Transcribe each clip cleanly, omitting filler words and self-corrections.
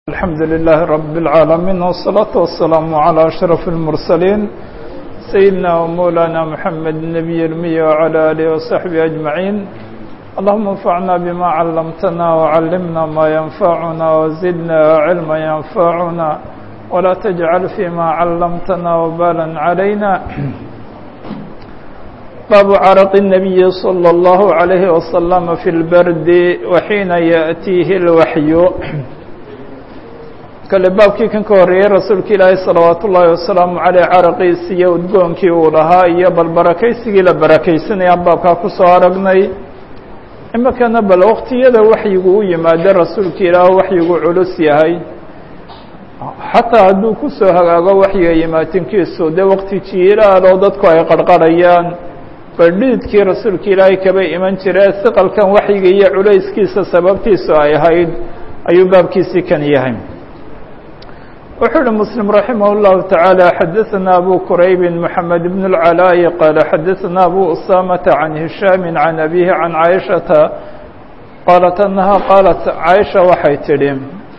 الحمد لله رب العالمين والصلاة والسلام على أشرف المرسلين سيدنا ومولانا محمد النبي الأمي وعلى آله وصحبه أجمعين. اللهم انفعنا بما علمتنا وعلمنا ما ينفعنا وزدنا علما ينفعنا ولا تجعل فيما علمتنا وبالا علينا. باب عرق النبي صلى الله عليه وسلم في البرد وحين يأتيه الوحي. kale baabkii kan ka horeeyay rasuulka ilaahay salawaatu ullaahi wasalaamu caleyh caraqiisii iyo udgoonkii uu lahaa iyo bal barakaysigii la barakaysanayaan baabkaa ku soo aragnay. imakana bal waqtiyada waxyigu u yimaado rasuulka ilaahay waxyigu culus yahay, xataa hadduu ku soo hagaago waxyiga yimaatinkiisu dee waqti jiilaaloo dadku ay qarqarhayaan baldhiidkii rasuulka ilaahay kaba iman jiree siqalkan waxyiga iyo culayskiisa sababtiisu ay ahayd ayuu baabkiisii kan yahay. وحول مسلم رحمه الله تعالى حدثنا أبو كريب محمد بن العلاء قال حدثنا أبو أسامة عن هشام عن أبيه عن عائشة قالت أنها قالت عائشة وحيتلم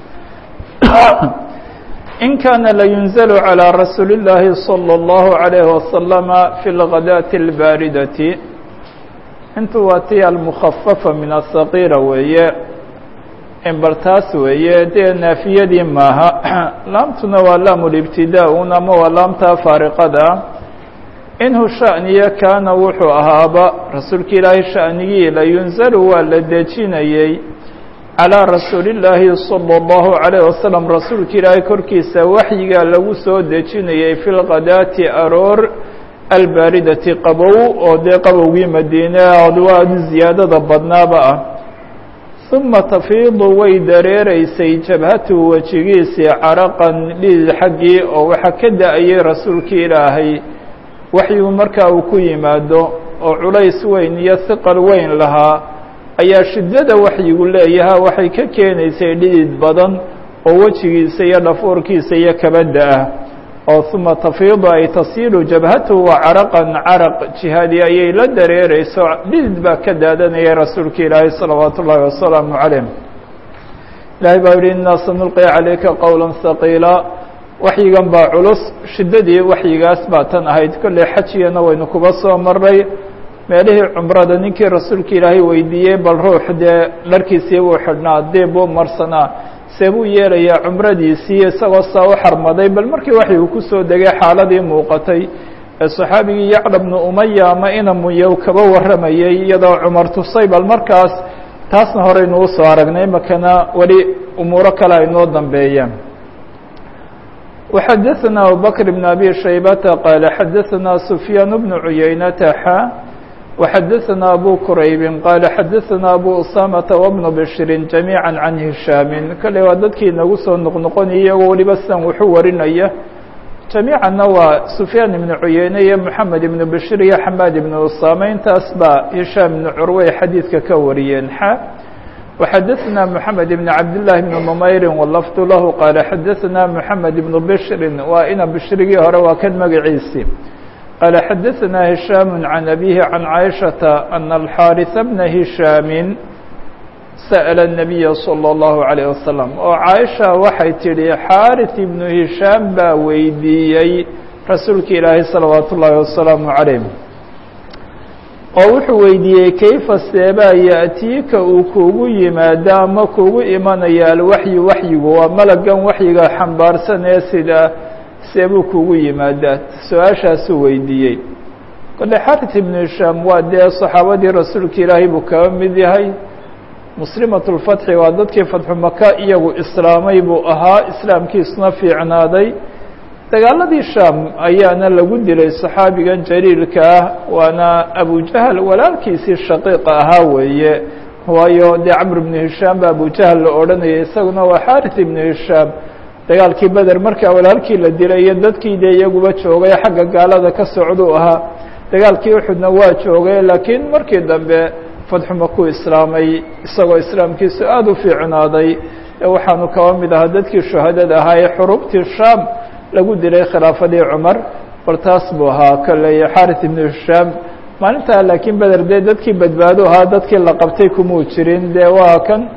إن كان لينزل على رسول الله صلى الله عليه وسلم في الغداة الباردة انت واتي المخففة من الصغيرة وهي bartaas weeye dee naafiyadii maaha laamtuna waa laamulibtidaa-un ama waa laamtaa faariqada. inhu sha'niya kaana wuxuu ahaaba rasuulka ilaahay sha'nigii la yunzalu waa la dejinayey calىa rasuulillaahi salى اllahu عalayه wasalam rasuulka ilaahay korkiisa waxyigaa lagu soo dejinayey fi lghadaati aroor albaaridati qabow oo dee qabowgii madiine waa ziyaadada badnaaba ah. uma tafiidu way dareereysay jabhatuhu wejigiisii caraqan dhiid xaggii oo waxaa ka da-ayay rasuulka ilaahay waxyigu markaa uu ku yimaado oo culays weyn iyo hiqal weyn lahaa ayaa shiddada waxyigu leeyaha waxay ka keenaysay dhiid badan oo wejigiisa iyo dhafoorkiisa iyo kabadda ah. oo uma tafiidu ay tasiilu jabhatuhu wa caraqan caraq jihaadi ayay la dareereyso dhidid baa ka daadanaya rasuulka ilaahay salawaatu ullaahi wasalaamu calayh. ilaahay baa yihi innaa sanulqi calayka qowla haqiila. waxyigan baa culus, shiddadii waxyigaas baa tan ahayd. kolley xajigana waynu kuba soo maray meelihii cumrada ninkii rasuulka ilaahay weydiiyey bal ruux dee dharkiisii buu xidhnaa dee buu marsanaa see buu yeelayaa cumradiisii isagoo saa u xarmaday. bal markii waxyigu ku soo degay xaaladii muuqatay ee saxaabigii yacla bnu umaya ama inamuyow kaba warramayay iyadoo cumar tusay bal markaas taasna horeynu u soo aragnay. makana weli umuuro kale aynoo dambeeyaan. وxadaثna abubakr bn abi shaybata qaala xadaثna sufyaan bnu cuyaynata xa وxadaثna abu kuraybi qaala xadaثna abu usamata wbnu bshri جamيعا can hishaami. kale waa dadkii inagu soo noqnoqonaya iyagoo waliba sidan wuxuu warinaya jamiicanna waa sufyaan ibnu cuyeyne iyo moxamed ibnu bshir iyo xamaad ibnu usama. intaas baa hishaam ibnu curwey xadiidka ka wariyeen xa وxadaثna moxamed ibn cabdالlahi bn numayri wlafd lahu qaala xadaثna moxamed ibnu bshri waa ina bishrigii hore waa kan magaciisi. قال xadaثna هiشhاm عan أbيه عan cائشhaةa أن الxاariث بna هiشhاam sأل النaبiy صلى الله عليه وسلم. oo caaisha waxay tidhi xاariث ibnu هiشhاam baa weydiiyey rasuulka ilaahay salawaat ullaahi wasalaamu عalayه oo wuxuu weydiiyey kayfa seebaa yaأtiika uu kuugu yimaado ama kuugu imanaya alwaxyu waxyigu waa malagan waxyiga xambaarsan ee sida seebuu kuugu yimaadaa. su-aashaasuu weydiiyey. kole xarit ibnu hishaam waa dee saxaabadii rasuulka ilaahay buu kaba mid yahay. muslimat lfatxi waa dadkii fatxu maka iyagu islaamay buu ahaa, islaamkiisuna fiicnaaday. dagaaladii shaam ayaana lagu dilay saxaabigan jaliilka ah waana abujahal walaalkiisii shaqiiqa ahaa weeye, waayo dee camr ibnu hishaam ba abujahal la odhanayay, isaguna waa xarit ibnu hishaam. dagaalkii beder markaa walaalkii la dilay iyo dadkii dee iyaguba joogay xagga gaalada ka socduu ahaa. dagaalkii uxudna waa joogay, laakiin markii dambe fatxu makuu islaamay isagoo islaamkiisu aada u fiicnaaday. waxaanu kaba mid ahaa dadkii shuhadada ahaa ee xurubtii shaam lagu dilay khilaafadii cumar. bal taas buu ahaa koley xarit ibnu hishaam. maalintaa laakiin beder dee dadkii badbaado ahaa dadkii la qabtay kumuu jirin. dee waa kan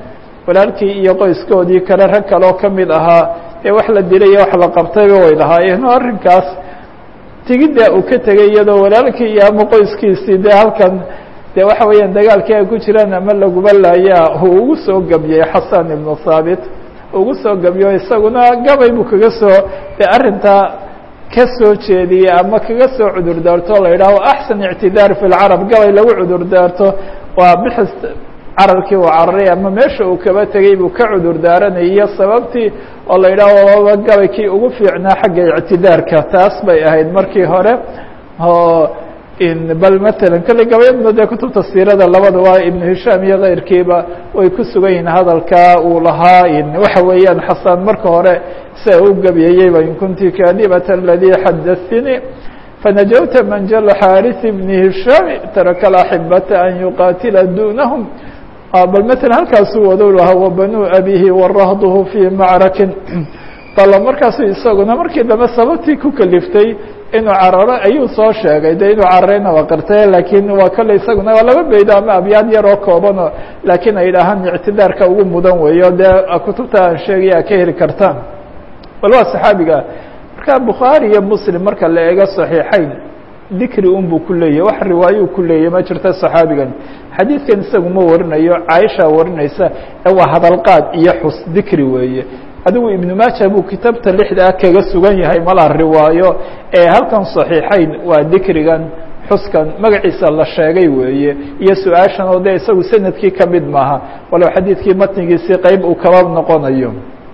walaalkii iyo qoyskoodii kale rag kaloo ka mid ahaa ee wax la dilay iyo wax la qabtayba way lahaayeen oo arrinkaas tigidda uu ka tegay iyadoo walaalkii iyo ama qoyskiisii dee halkan dee waxa weeyaan dagaalkii ay ku jiraan ama laguba laayaa uu ugu soo gebiyey xasan ibnu thaabit ugu soo gebiyo isaguna gabay buu kaga soo dee arrintaa ka soo jeediyey ama kaga soo cudur daarto la yidhaaho axsan ictidaar fi lcarab gabay lagu cudur daarto waa bixis cararkii uu cararay ama meesha uu kaba tegey buu ka cudur daaranayay iyo sababtii oo la yidhaaho gabaykii ugu fiicnaa xagga ictidaarka taas bay ahayd markii hore oo bal matalan kolley gabayaduna dee kutubta siirada labadaba ibnu hishaam iyo keyrkiiba way ku sugan yihiin hadalka uu lahaa waxa weeyaan xasan marka hore sia u gebiyayeyba in kunti kadibata aladii xadaثtinii fanajawta manjala xaariث bni hishaam taraka alaxibata an yuqaatila dunahum bal matalan halkaasuu wado lahaa wabanuu abihi warahduhu fii macrakin bala markaasu isaguna markii dambe sababtii ku kaliftay inuu cararo ayuu soo sheegay de inuu cararayna waa qirtay lakiin waa kale isaguna waa laba beydo ama abyaad yar oo koobano laakiin ay dhahaan ictidaarka ugu mudan weeyo dee kutubta aan sheegaya ka heli kartaan bal waa saxaabiga marka bukhaari iyo muslim marka la eego صaxiixayn dikri un buu ku leeyahy wax riwaayuu ku leeyahy ma jirta صaxaabigan xadiidkan isagu ma warinayo caaisha warinaysa waa hadalqaad iyo xus dikri weeye adigu ibnu maaja buu kitaabta lixda kaga sugan yahay mala riwaayo ee halkan صaxiixayn waa dikrigan xuskan magaciisa la sheegay weeye iyo su-aashan oo dee isagu sanadkii kamid maaha walow xadiidkii matnigiisii qeyb uu kaba noqonayo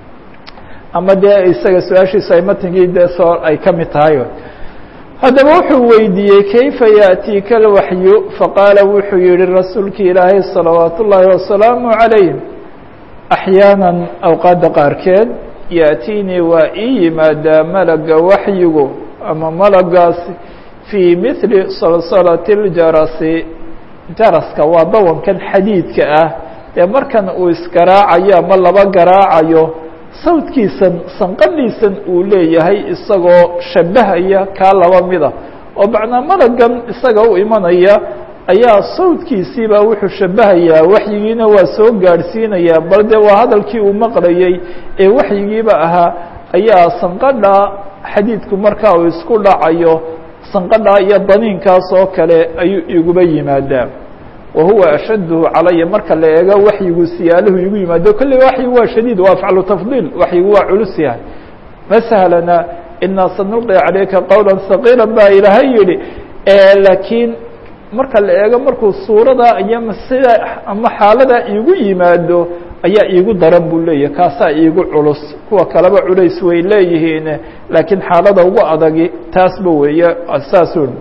ama dee isaga su-aashiisa ay matnigii dee soo ay kamid tahay haddaba wuxuu weydiiyey kayfa yaأtiika اlwaxyu faqaala wuxuu yihi rasuulki ilaahay salawaat ullaahi wasalaamu عalayh axyaanan awqaadda qaarkeed yaأtiinii waa ii yimaadaa malaga waxyigu ama malagaasi fii mili salsalati اljarasi jaraska waa dawankan xadiidka ah ee markan uu isgaraacayo ama laba garaacayo sawdkiisan sanqadhiisan uu leeyahay isagoo shabahaya kaa laba mida oo macnaa malagan isaga u imanaya ayaa sawdkiisiiba wuxuu shabahayaa waxyigiina waa soo gaadhsiinayaa bal dee waa hadalkii uu maqlayay ee waxyigiiba ahaa ayaa sanqadha xadiidku markaa uu isku dhacayo sanqadha iyo daniinkaas oo kale ayuu iguba yimaadaa wahuwa ashadhu calaya marka la eego waxyigu siyaaluhu igu yimaado kolley waxyigu waa shadiid waa afcalu tafdiil waxyigu waa culus yahay ma sahlana inaa sanulqi calayka qowla haqiila baa ilaahay yihi laakiin marka la eego markuu suurada iyo sida ama xaalada iigu yimaado ayaa iigu daran buu leeyahay kaasaa iigu culus kuwa kaleba culays way leeyihiin laakiin xaalada ugu adagi taasba weeye saasun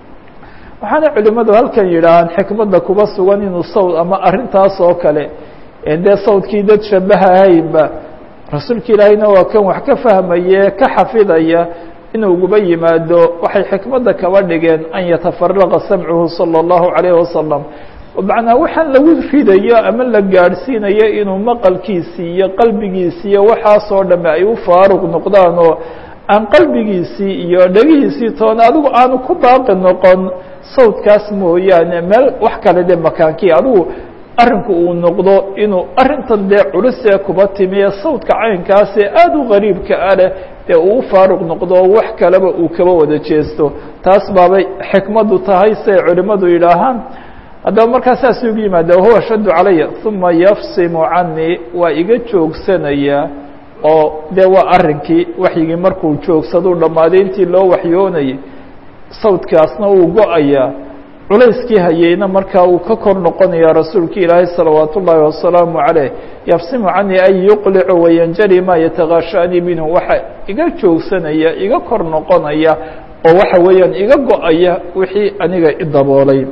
waxaana culimadu halkan yidhaahaan xikmadda kuba sugan inuu sawd ama arrintaas oo kale dee sawdkii dad shabahahaynba rasuulka ilaahayna waa kan wax ka fahmaye ka xafidaya inuu uguba yimaado waxay xikmadda kaba dhigeen an yatafaraqa samcuhu salى الlahu عalayه wasalam macnaa waxaan lagu ridayo ama la gaadhsiinayo inuu maqalkiisii iyo qalbigiisii iyo waxaasoo dhamme ay u faaruq noqdaan oo aan qalbigiisii iyo dhegihiisii toona adigu aanu ku baaqi noqon sawdkaas mooyaane meel wax kale de makaankii adigu arrinku uu noqdo inuu arrintan dee culusee kuba timiye sawdka caynkaasee aada u qariibka ah leh dee uu u faaruq noqdo wax kaleba uu kaba wada jeesto taas baabay xikmaddu tahay say culimmadu yidhaahaan haddaba markaa saas ugu yimaada wahuwa ashaddu calaya uma yafsimu canii waa iga joogsanaya oo dee waa arrinkii waxyigii markuu joogsaduu dhammaaday intii loo waxyoonayay sawdkaasna uu go-ayaa culayskii hayeyna markaa uu ka kor noqonaya rasuulka ilaahay salawaat ullaahi wasalaamu عalayh yafsimu canii ay yuqlicu wayanjali maa yatagaashaanii minhu waxa iga joogsanaya iga kor noqonaya oo waxa weeyaan iga go-aya wixii aniga i daboolay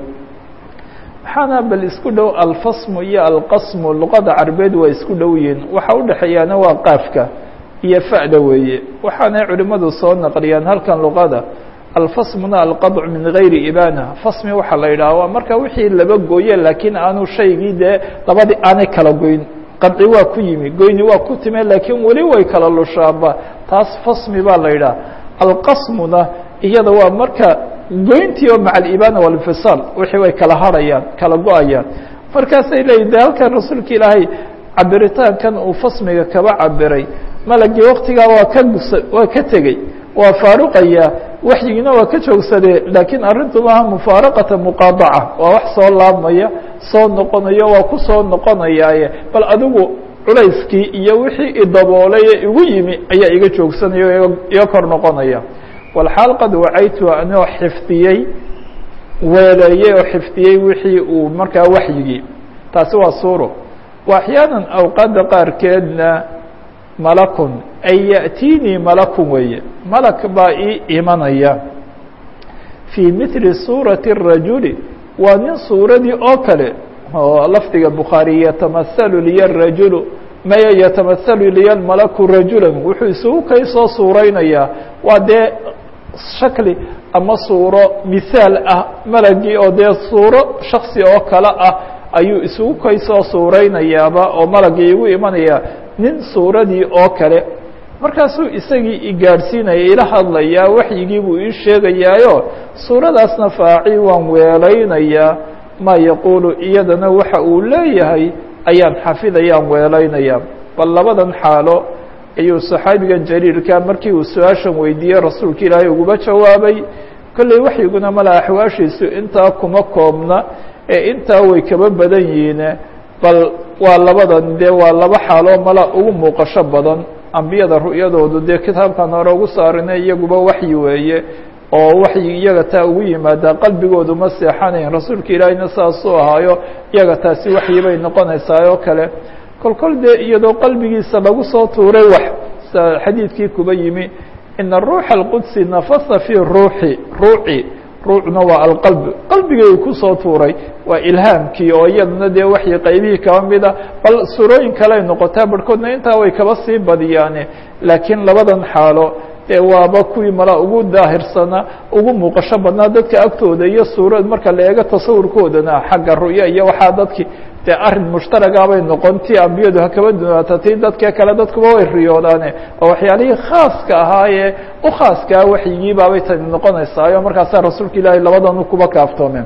waxaana bal isku dhow alfasmu iyo alqasmu luqada carbeed waa isku dhow yihiin waxa udhexeeyaana waa qaafka iyo fa'da weeye waxaanay culimmadu soo naqliyaan halkan luqada alfasmuna alqadc min gayri ibana fasmi waxaa la yidhaha waa marka wixii laba gooye laakiin aanu shaygii dee labadii aanay kala goyn qadci waa ku yimi goyni waa ku time laakiin weli way kala lushaaba taas fasmi baa la yidhaha alqasmuna iyada waa marka goyntii oo maca alibana walinfisaal wixii way kala harhayaan kala go-ayaan markaasay leeyihin de halkan rasuulka ilaahay cabiritaankan uu fasmiga kaba cabiray malagii waktigaa waa ka tegey waa faaruqaya waxyigiina waa ka joogsadee laakiin arrintu maaha mufaaraqata muqaadaca waa wax soo laabmaya soo noqonayo waa ku soo noqonayaaye bal adigu culayskii iyo wixii idaboolay ee igu yimi ayaa iga joogsanaya iga kor noqonaya walxaal qad wacaytu anoo xifdiyey weeleeyey oo xifdiyey wixii uu markaa waxyigii taasi waa suuro wa axyaanan awqaadda qaarkeedna malakun ay ya'tiinii malakun weeye malak baa ii imanaya fii mithli suurati الrajuli waa nin suuradii oo kale oo lafdiga bukhaari yatamahalu liya rajulu maya yatamahalu liya malaku rajula wuxuu isugu kay soo suuraynayaa waa dee shakli ama suuro mihaal ah malagii oo dee suuro shaksi oo kale ah ayuu isugu kay soo suuraynayaaba oo malagii igu imanaya nin suuradii oo kale markaasuu isagii igaadhsiinaya ila hadlayaa waxyigii buu ii sheegayaayo suuradaasna faaci waan weelaynayaa maa yaquulu iyadana waxa uu leeyahay ayaan xafidayaan weelaynayaa bal labadan xaalo ayuu saxaabigan jaliilka markii uu su-aashan weydiiyey rasuulka ilaahay uguba jawaabay kolley waxyiguna mala axwaashiisu intaa kuma koobna ee intaa way kaba badan yihiine bal waa labadan dee waa laba xaaloo mala ugu muuqasho badan ambiyada ru'yadoodu dee kitaabkan hore ugu saarinay iyaguba waxyi weeye oo waxyi iyaga taa ugu yimaadaa qalbigoodu ma seexanayn rasuulka ilaahayna saasuu ahaayo iyaga taasi waxyi bay noqonaysaa oo kale kolkol dee iyadoo qalbigiisa lagu soo tuuray wax xadiidkii kuba yimi ina ruuxa alqudsi nafasa fii ruuci ruucna waa alqalb qalbigay kusoo tuuray waa ilhaamkii oo iyaduna dee waxyi qaybihii kaba mida bal surooyin kaley noqotaa barhkoodna intaa way kaba sii badiyaane laakiin labadan xaalo dee waaba kuwii mala ugu daahirsanaa ugu muuqasho badnaa dadka agtooda iyo suurad marka la eego tasawurkoodana xagga ru'ya iyo waxaa dadki dee arrin mushtaragah bay noqon tii ambiyadu ha kaba dunaata tii dadkee kale dadkuba way riyoodaane oo waxyaalihii khaaska ahaayee u khaaskaa waxyigii baabay tani noqonaysaayo markaasaa rasuulka ilaahay labadanu kuba kaaftoomeen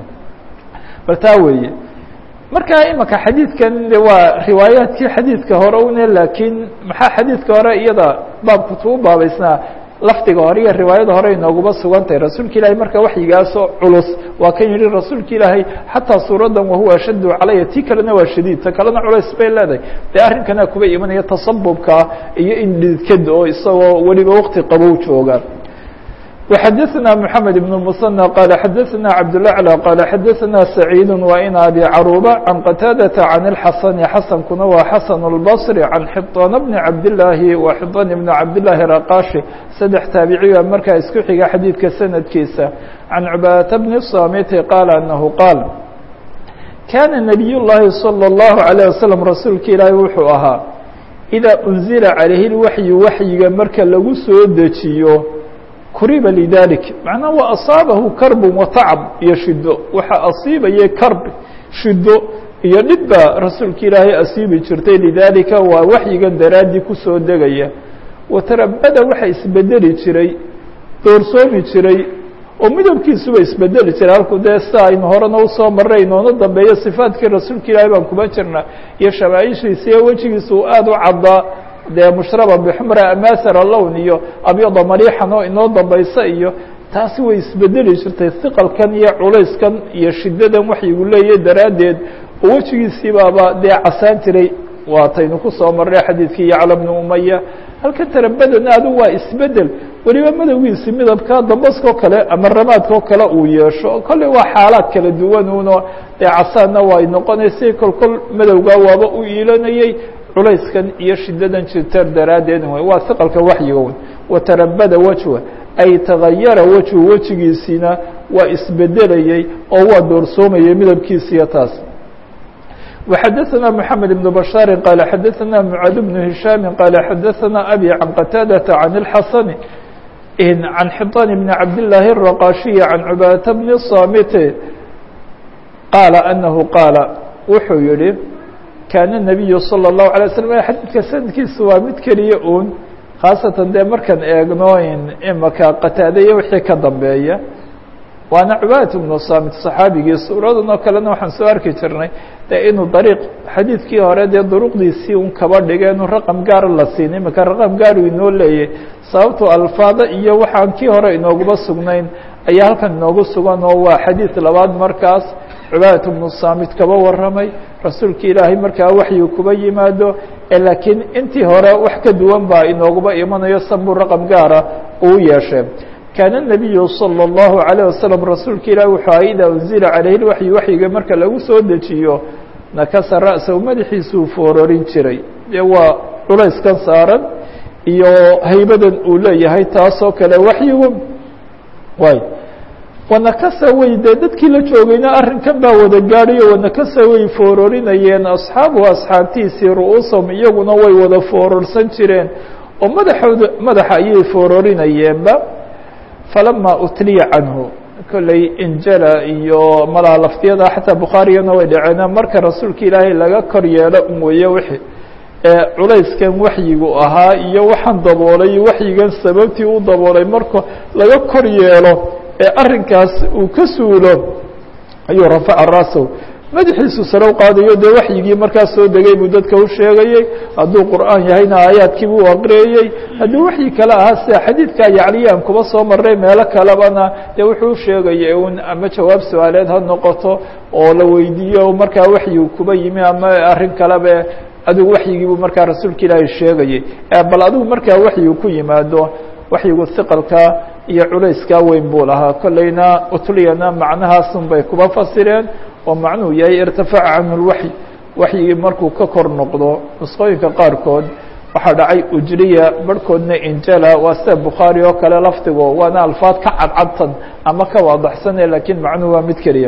bal taa weeye marka imaka xadiidkan de waa riwaayaadkii xadiidka hore une laakiin maxaa xadiidka hore iyada baabkutu u baabaysnaa lafdiga hore iyo riwaayada hore inooguba sugan tahay rasuulka ilaahay marka waxyigaasoo culus waa kan yihi rasuulka ilaahay xataa suuradan wahuwa ashaddu calaya tii kalena waa shadiid ta kalena culays bay leedahay dee arrinkana kuba imanaya tasabubka iyo in dhidked oo isagoo weliba waqti qabow jooga وxadثna محamed بن المثنى qال xadثna cabdالأعلى qال xadثna سعيid وin abi caruبة عan qتاadة عan الxasن xaسnkuna waa xasن البصري عan xطاn بن cabdاللahi و xطاn بن cabdاللahi رaqاشhi saddex taabiciga markaa isku xiga xadiidka sanadkiisa عan cubاadة بن الصاmت qال أنhu qاal kana نبiy الlahi صلى الlaه عليه وسلم rasuulka ilaahi wuxuu ahaa إida أنزila عalayhi الwaحyu waxyiga marka lagu soo dejiyo kuriba lidalik macnaa wa asaabahu karbun wa tacab iyo shido waxaa asiibayay karb shido iyo dhib baa rasuulka ilaahay asiibi jirtay lidaalika waa waxyigan daraaddii kusoo degaya watarabada waxa isbedeli jiray doorsoomi jiray oo midabkiisuba isbedeli jiray halku dee sia aynu horena usoo maray inoona dambeeyo sifaadkii rasuulka ilaahay baan kuma jirna iyo shamaaishiisa iyo wejigiisa uu aada u caddaa dee mushraba bxumra amasara lown iyo abyada mariixan oo inoo dambaysa iyo taasi way isbedeli jirtay hiqalkan iyo culayskan iyo shidadan waxyigu leeyahy daraaddeed oo wejigiisii baaba dee casaan jiray waataynu kusoo marray xadiidkii yacla bnu umaya halkan tarabadana adu waa isbedel weliba madowgiisi midabka dambaskoo kale ama ramaadkoo kale uu yeesho kolley waa xaalaad kala duwanuno dee casaanna way noqonaysay kolkol madowgaa waaba u iilanayey culayskan iyo shidadan jirtar daraaddeed wey waa hiqalka waxyiga wey watarabada wajha ay tagayara wejhu wejigiisiina waa isbedelayey oo waa doorsoomayay midabkiisiiyo taas وxadثna محamed بن بشhاaر qال xadثna معاad بن هiشhاm qال xadثna أbي عan qتاadة عan الxasن عan xطاn بن cabdاللahi الرaqاشhiي عan cubاadة بن الصاmت qاala أنhu qاala wuxuu yihi kaana النabiyu salى الlahu عalيه waslm xadiidka sanadkiisa waa mid keliya un khaasatan dee markaan eegno imaka qataadaya wixii ka dambeeya waana cubaadة بن samit صaxaabigii suuradan oo kalena waxaan soo arki jirnay dee inuu dariiq xadiidkii hore dee duruqdiisii un kaba dhiga inuu raqam gaara la siin imika raqam gaaru inoo leeyay sababtoo alfaada iyo waxaan kii hore inooguba sugnayn ayaa halkan inoogu sugan oo waa xadiid labaad markaas cubaadة بن samit kaba waramay rasuulka ilaahay markaa waxyu kuba yimaado laakiin intii hore wax ka duwan baa inooguba imanayo sanbuu raqam gaara uu yeeshe kaana الnabiyu salى الlahu عalيه wasalam rasuulka ilahi wuxuu aha idaa unzila calayhi اwaxyu waxyiga marka lagu soo dejiyo nakasa ra'sahu madaxiisuu foororin jiray dee waa culayskan saaran iyo haybadan uu leeyahay taasoo kale waxyigu waay wanakasa way dee dadkii la joogayna arrinkan baa wada gaadhayo wanakasa way foororinayeen asxaabuhu asxaabtiisii ru'uusahum iyaguna way wada foororsan jireen oo madaxa ayay foororinayeenba falama utliya canhu kolley injala iyo malaa laftiyada xataa bukhaariyana way dhaceena marka rasuulka ilaahay laga kor yeelo mooye wixii culayskan waxyigu ahaa iyo waxaan daboolay waxyigan sababtii u daboolay marka laga kor yeelo arrinkaas uu ka suulo ayuu rafaca ra'sahu madaxiisu sare u qaadayo dee waxyigii markaas soo degay buu dadka u sheegayey hadduu qur'aan yahayna aayaadkii buu aqriyayey hadduu waxyi kale ahaa sida xadiidka yacliyaan kuba soo maray meelo kalebana dee wuxuu u sheegayay un ama jawaab su-aaleed ha noqoto oo la weydiiyo markaa waxyigu kuba yimi ama arrin kalebe adigu waxyigii buu markaa rasuulka ilaahay sheegayey bal adigu markaa waxyigu ku yimaado waxyigu hiqalka iyo culayskaa weyn buu lahaa kolleyna utliyana macnahaasun bay kuba fasireen oo macnuhu yahay irtafaca canhu lwaxy waxyigii markuu ka kor noqdo nusqooyinka qaarkood waxaa dhacay ujriya barhkoodna injala waa sida bukhaari oo kale lafdigo waana alfaad ka cadcadsan ama ka waadaxsane laakiin macnuhu waa mid keliya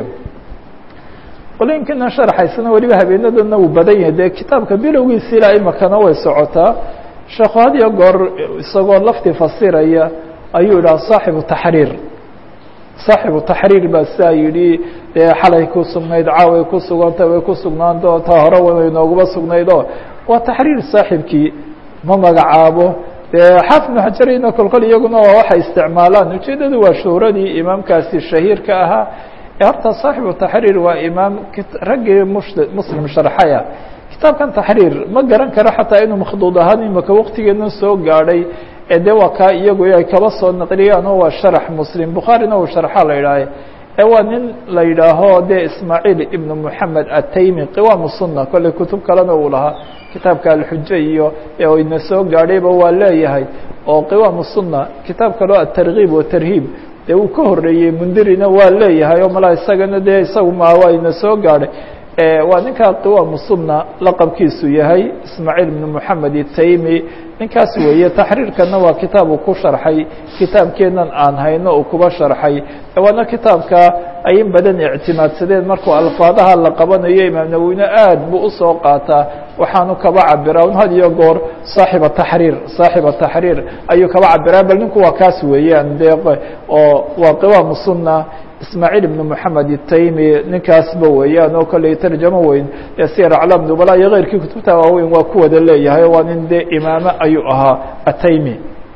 qolooyinkana sharaxaysana weliba habeenadana uu badan yahay dee kitaabka bilowgiisi ilaa imakana way socotaa sheekhu had iyo goor isagoo lafdi fasiraya ayuu idhaha saaxibu taxriir saaxibu taxriir baa sidaa yidhi dee xalay ku sugnayd caaway ku sugantay way ku sugnaan doontaa hore way nooguba sugnayd oo waa taxriir saaxibkii ma magacaabo dee xaafid ibnu xajarina kolkol iyaguna waa waxay isticmaalaan ujeedadu waa shuhradii imaamkaasi shahiirka ahaa horta saaxibu taxriir waa imaam raggii muslim sharxaya kitaabkan taxriir ma garan karo xataa inuu makhduud ahaan imaka waqtigeena soo gaadhay de waa kaa iyagu ay kaba soo naqliyaan oo waa sharax muslim bukhaarina uu sharxa la yidhaaha waa nin la yidhaaho de ismaaciil ibnu moxamed ataymi qiwaamu sunna kolley kutub kalena uu lahaa kitaabka alxuja iyo ina soo gaadhayba waa leeyahay oo qiwaamu sunna kitaab kaleo atargiib watarhiib dee uu ka horeeyey mundirina waa leeyahay oo malaa isagana dee isagu ma waa ina soo gaadhay waa ninkaa qiwaamu sunna laqabkiisu yahay ismaaciil ibnu moxamed ataymi ninkaas weeye taxriirkana waa kitaab uu ku sharxay kitaabkeenan aan hayno uu kuba sharxay waana kitaabka ay in badan ictimaadsadeen markuu alfaadaha la qabanayo imaam nawowina aad buu usoo qaataa waxaanu kaba cabiraa un had iyo goor saaxiba taxriir ayuu kaba cabiraa bal ninku waa kaas weeyaan de oo waa qiwaamu sunna ismaaciil ibnu moxamed ataymi ninkaasba weeyaan oo kolley tarjamo weyn ee siyar aclaam nubala iyo keyrkii kutubta waaweyn waa ku wada leeyahay waa nin dee imaame ayuu ahaa ataymi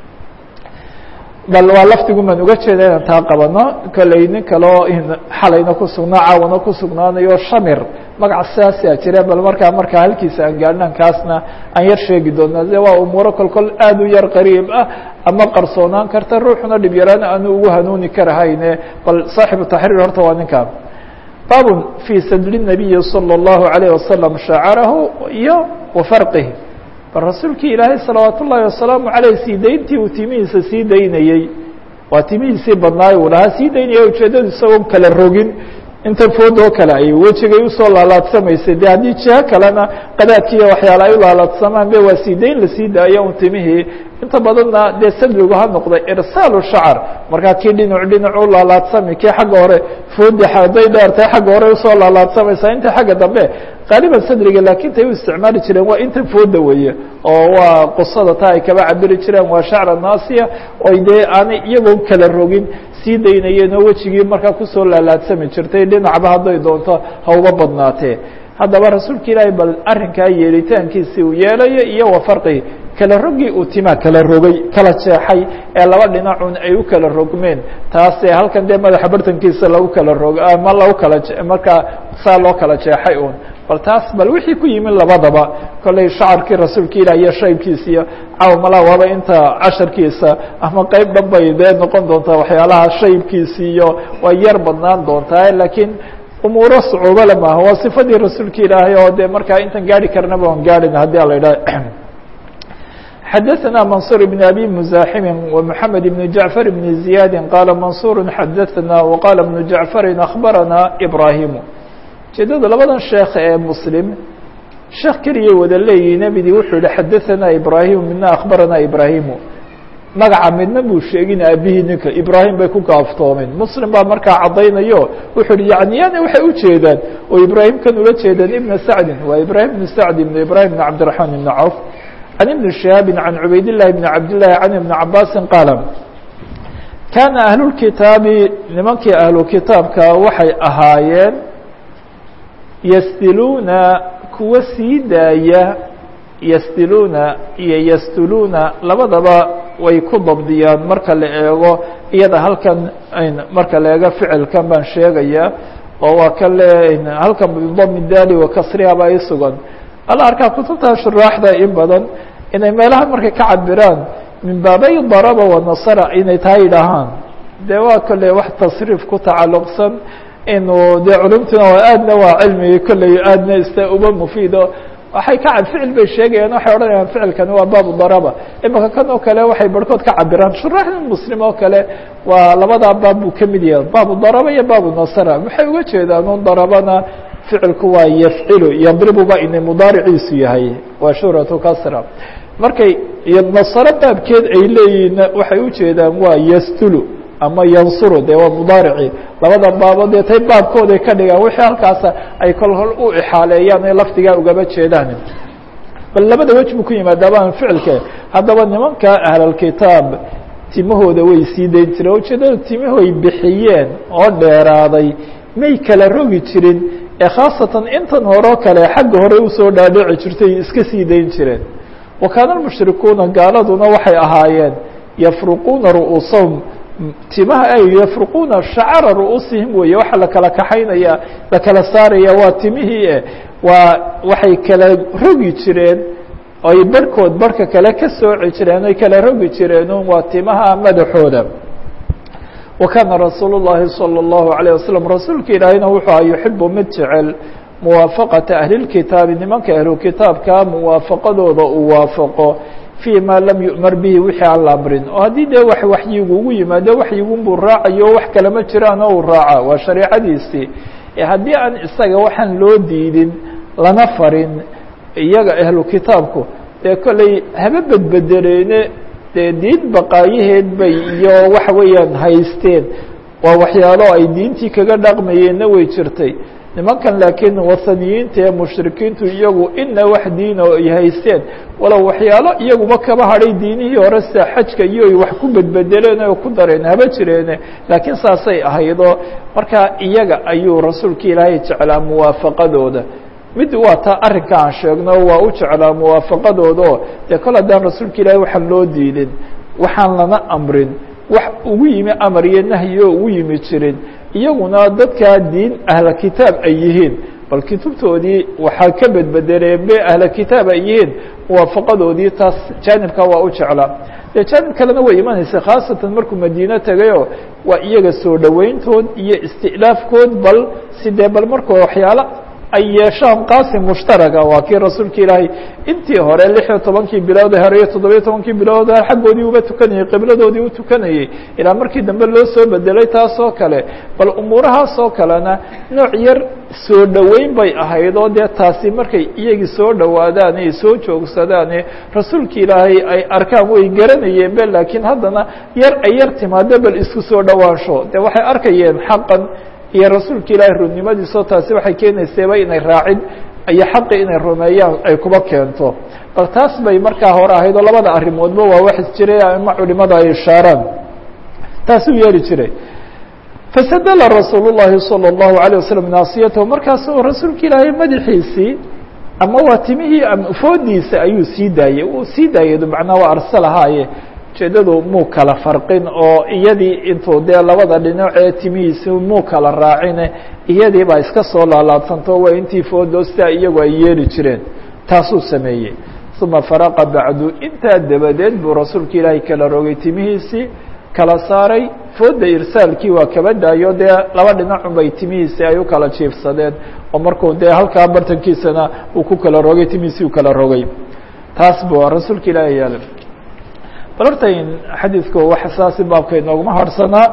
bal waa laftigu maan uga jeeda inaan taa qabano kolley nin kaleo xalayna ku sugnaa caawana ku sugnaanayo shamir magaca sidaasa jira bal markaa halkiisa aan gaadhnaan kaasna aan yar sheegi doonaa de waa umuuro kolkol aad u yar qariib ah ama qarsoonaan karta ruuxuna dhib yaraan aanu ugu hanuuni karahayne bal saaxibu taxriir horta waa ninkaa baabun fii sadli الnabiyi salى الlahu عalيه wasalam shacarahu iyo wa farqihi bal rasuulkii ilaahay salawaat ullaahi wasalaamu aleyh sii dayntii uu timihiisa sii daynayey waa timihiisii badnaay uu lahaa sii daynaya ujeedadu isagoon kala rogin inta foodoo kale ay wejigay usoo laalaadsamaysa de haddii jiho kalena qadaadkiiyo waxyaala ay u laalaadsamaan be waa sii dayn lasii daayo un timihii inta badanna dee sadligu ha noqday irsaalu shacar markaa kii dhinac u laalaadsami kii xagga hore foodi haday dheertay xagga hore usoo laalaadsamaysaa inta xagga dambe qaaliban sadriga laakiin tay u isticmaali jireen waa inta fooda weeye oo waa qusada taa ay kaba cabiri jireen waa shacra naasiya oy dee aanay iyagoon kala rogin sii daynayeen oo wejigii markaa kusoo laalaadsami jirtay dhinacba hadday doonto ha uga badnaatee haddaba rasuulka ilaahay bal arrinkaa yeelitaankiisii uu yeelayo iyo wa farqi kala rogii uu timaa kala rogay kala jeexay ee laba dhinacun ay u kala rogmeen taase halkan dee madaxa bartankiisa lagu kala rog ama lagu kala markaa saa loo kala jeexay un bal taas bal wixii ku yimi labadaba kollay shacarkii rasuulka ilah iyo shaybkiisa iyo caw malaa waaba inta casharkiisa ama qeyb dhan bay dee noqon doontaa waxyaalaha shaybkiisa iyo waa yar badnaan doontaa laakiin umuuro sucuubale maaha waa sifadii rasuulka ilaahay oo dee markaa intan gaari karnaba aan gaadhin haddii ala idhaha xadaثna maنصuر بن أbي مزاحم ومحamed بن جaعفر بن زiyاad qاla maنصuر xadaثna وqاla بن جaعفر أخbarana إbrahim ujeedada labadan sheekh ee mslim sheekh keliya wada leeyihi nebidii wuxuu yihi xadaثna ibrahim midna أخbarana ibrahimu magaca midna buu sheegin aabihii ninka ibrahim bay ku gaaftoomeen mslim baa markaa caddaynayo wuxuu hi yani yana waxay ujeedaan oo ibrahim kan ula jeedaan ibna sacdin waa ibrahim بن sacd بn ibrahim بn cabdiرaحman بn cawf عن بن شهاaب عن عubayd اللhi بن cabd للhi عن بن cabاsi qاaل كاna أهل الkitaabi nimankii ahlu kitaabka waxay ahaayeen ysdiluuna kuwa sii daaya ysdiluuna iyo ystuluuna labadaba way ku dabdiyaan marka la eego iyada halkan marka la eego ficilkan baan sheegaya oo waa kale halkan bdm dali وakasriha baa isugan ala arkaa kutubta shuraaxda in badan inay meelaha markay ka cabiraan min baabay daraba wanasara inay taa yidhaahaan dee waa kolley wax tasriif ku tacalluqsan inuu dee culumtuna aadna waa cilmi kolley aadna ista uba mufiido waxay ka ficil bay sheegayaan waxay odhanayaan ficilkani waa baabu daraba imaka kan oo kale waxay barhkood ka cabiraan shuraaxda muslim oo kale waa labadaa baab buu ka mid yahay baabu daraba iyo baabu nasara waxay uga jeedaan un darabana ficilku waa yafcilu yadribuba inay mudaariciisu yahay waa shuhratu kasra markay nasaro baabkeed ay leeyihiinna waxay ujeedaan waa yastulu ama yansuru dee waa mudaarici labada baabo dee tay baabkooday ka dhigaan wixii halkaasa ay kol hol u ixaaleeyaan ee lafdigaa ugaba jeedaan bal labada wej buu ku yimaadaaba aan ficilke haddaba nimanka ahlalkitaab timahooda way sii dayn jireen ujeedada timahoy bixiyeen oo dheeraaday may kala rogi jirin ee khaasatan intan horeo kale xagga hore usoo dhaadhici jirtay iska sii dayn jireen wa kaana almushrikuuna gaaladuna waxay ahaayeen yafruquuna ru'uusahum timaha ay yafruquuna shacara ru'uusihim weeye waxa la kala kaxaynaya la kala saaraya waa timihii waa waxay kala rogi jireen ay barhkood barhka kale ka sooci jireen ay kala rogi jireen waa timaha madaxooda وkاna رasuul الlahi صلى الlaهu عليه وasلم rasuulka ilaahayna wuxuu aha yuxibu mid jecel muwaafaqaةa ahli الkitaabi nimanka ahlu kitaabka muwaafaqadooda uu waafaqo fي ma lam yu'mar bihi wixii aan la amrin oo haddii dee wax waxyigu ugu yimaado waxyigun buu raacayo wax kale ma jiraan oo uu raaca waa shareecadiisii haddii aan isaga waxaan loo diidin lana farin iyaga ahlu kitaabku dee kolley haba bedbedeleene dee diin baqaayaheed bay iyo waxa weeyaan haysteen waa waxyaalo ay diintii kaga dhaqmayeenna way jirtay nimankan laakiin wasaniyiinta ee mushrikiintu iyagu ina wax diina ay haysteen walow waxyaalo iyaguba kaba hadhay diinihii hore sida xajka iyo ay wax ku bedbedeleen oo ku dareen haba jireene laakiin saasay ahaydo markaa iyaga ayuu rasuulka ilaahay jeclaa muwaafaqadooda mid waa taa arrinka aan sheegno waa u jeclaa muwaafaqadooda oo dee kol haddaan rasuulka ilaahay waxaan loo diidin waxaan lana amrin wax ugu yimi amar iyo nahyi oo ugu yimi jirin iyaguna dadkaa diin ahla kitaab ay yihiin bal kutubtoodii waxaa ka bedbedeleen be ahla kitaab ay yihiin muwaafaqadoodii taas jaanibka waa u jeclaa dee jaanib kalena way imanaysa khaasatan markuu madiine tegayoo waa iyaga soo dhoweyntood iyo isti'laafkood bal sidee bal markoo waxyaalo ay yeeshaan qaasim mushtaraga waa kii rasuulka ilaahay intii hore 16 bilood hore iyo 17 bilood xaggoodii uba tukanayay qibladoodii u tukanayay ilaa markii dambe loo soo bedelay taas oo kale bal umuurahaas oo kalena nooc yar soo dhoweyn bay ahayd oo dee taasi markay iyagii soo dhowaadaan ay soo joogsadaan rasuulka ilaahay ay arkaan way garanayeen be laakiin haddana yar ay yar timaado bal isku soo dhowaansho dee waxay arkayeen xaqan iyo rasuulka ilaahay runnimadiisoo taasi waxay keenaysayba inay raacin iyo xaqi inay rumeeyaan ay kuba keento bal taas bay markaa hore ahayd oo labada arrimoodba waa wax jiray ama culimada ay ishaaraan taasuu yeeli jiray fasadala rasuul الlahi salى الlahu عalيه waslم naasiyatahu markaasuu rasuulka ilaahay madaxiisii ama waa timihii foodiisa ayuu sii daayey uu sii daayay macnaa waa arsalahaaye ujeedadu muu kala farqin oo iyadii intuu dee labada dhinac ee timihiisi muu kala raacine iyadii baa iska soo laalaabsanto waa intii foodoosta iyagu ay yeeli jireen taasuu sameeyey uma faraqa bacdu intaa dabadeed buu rasuulka ilaahay kala rogay timihiisii kala saaray fooda irsaalkii waa kaba daayo dee laba dhinacun bay timihiisi ay u kala jiifsadeen oo markuu dee halkaa bartankiisana uu ku kala rogay timihiisii uu kala rogay taas buu rasuulka ilaahay yeelay bal horta xadiidku wax saasi baabka inooguma harsanaa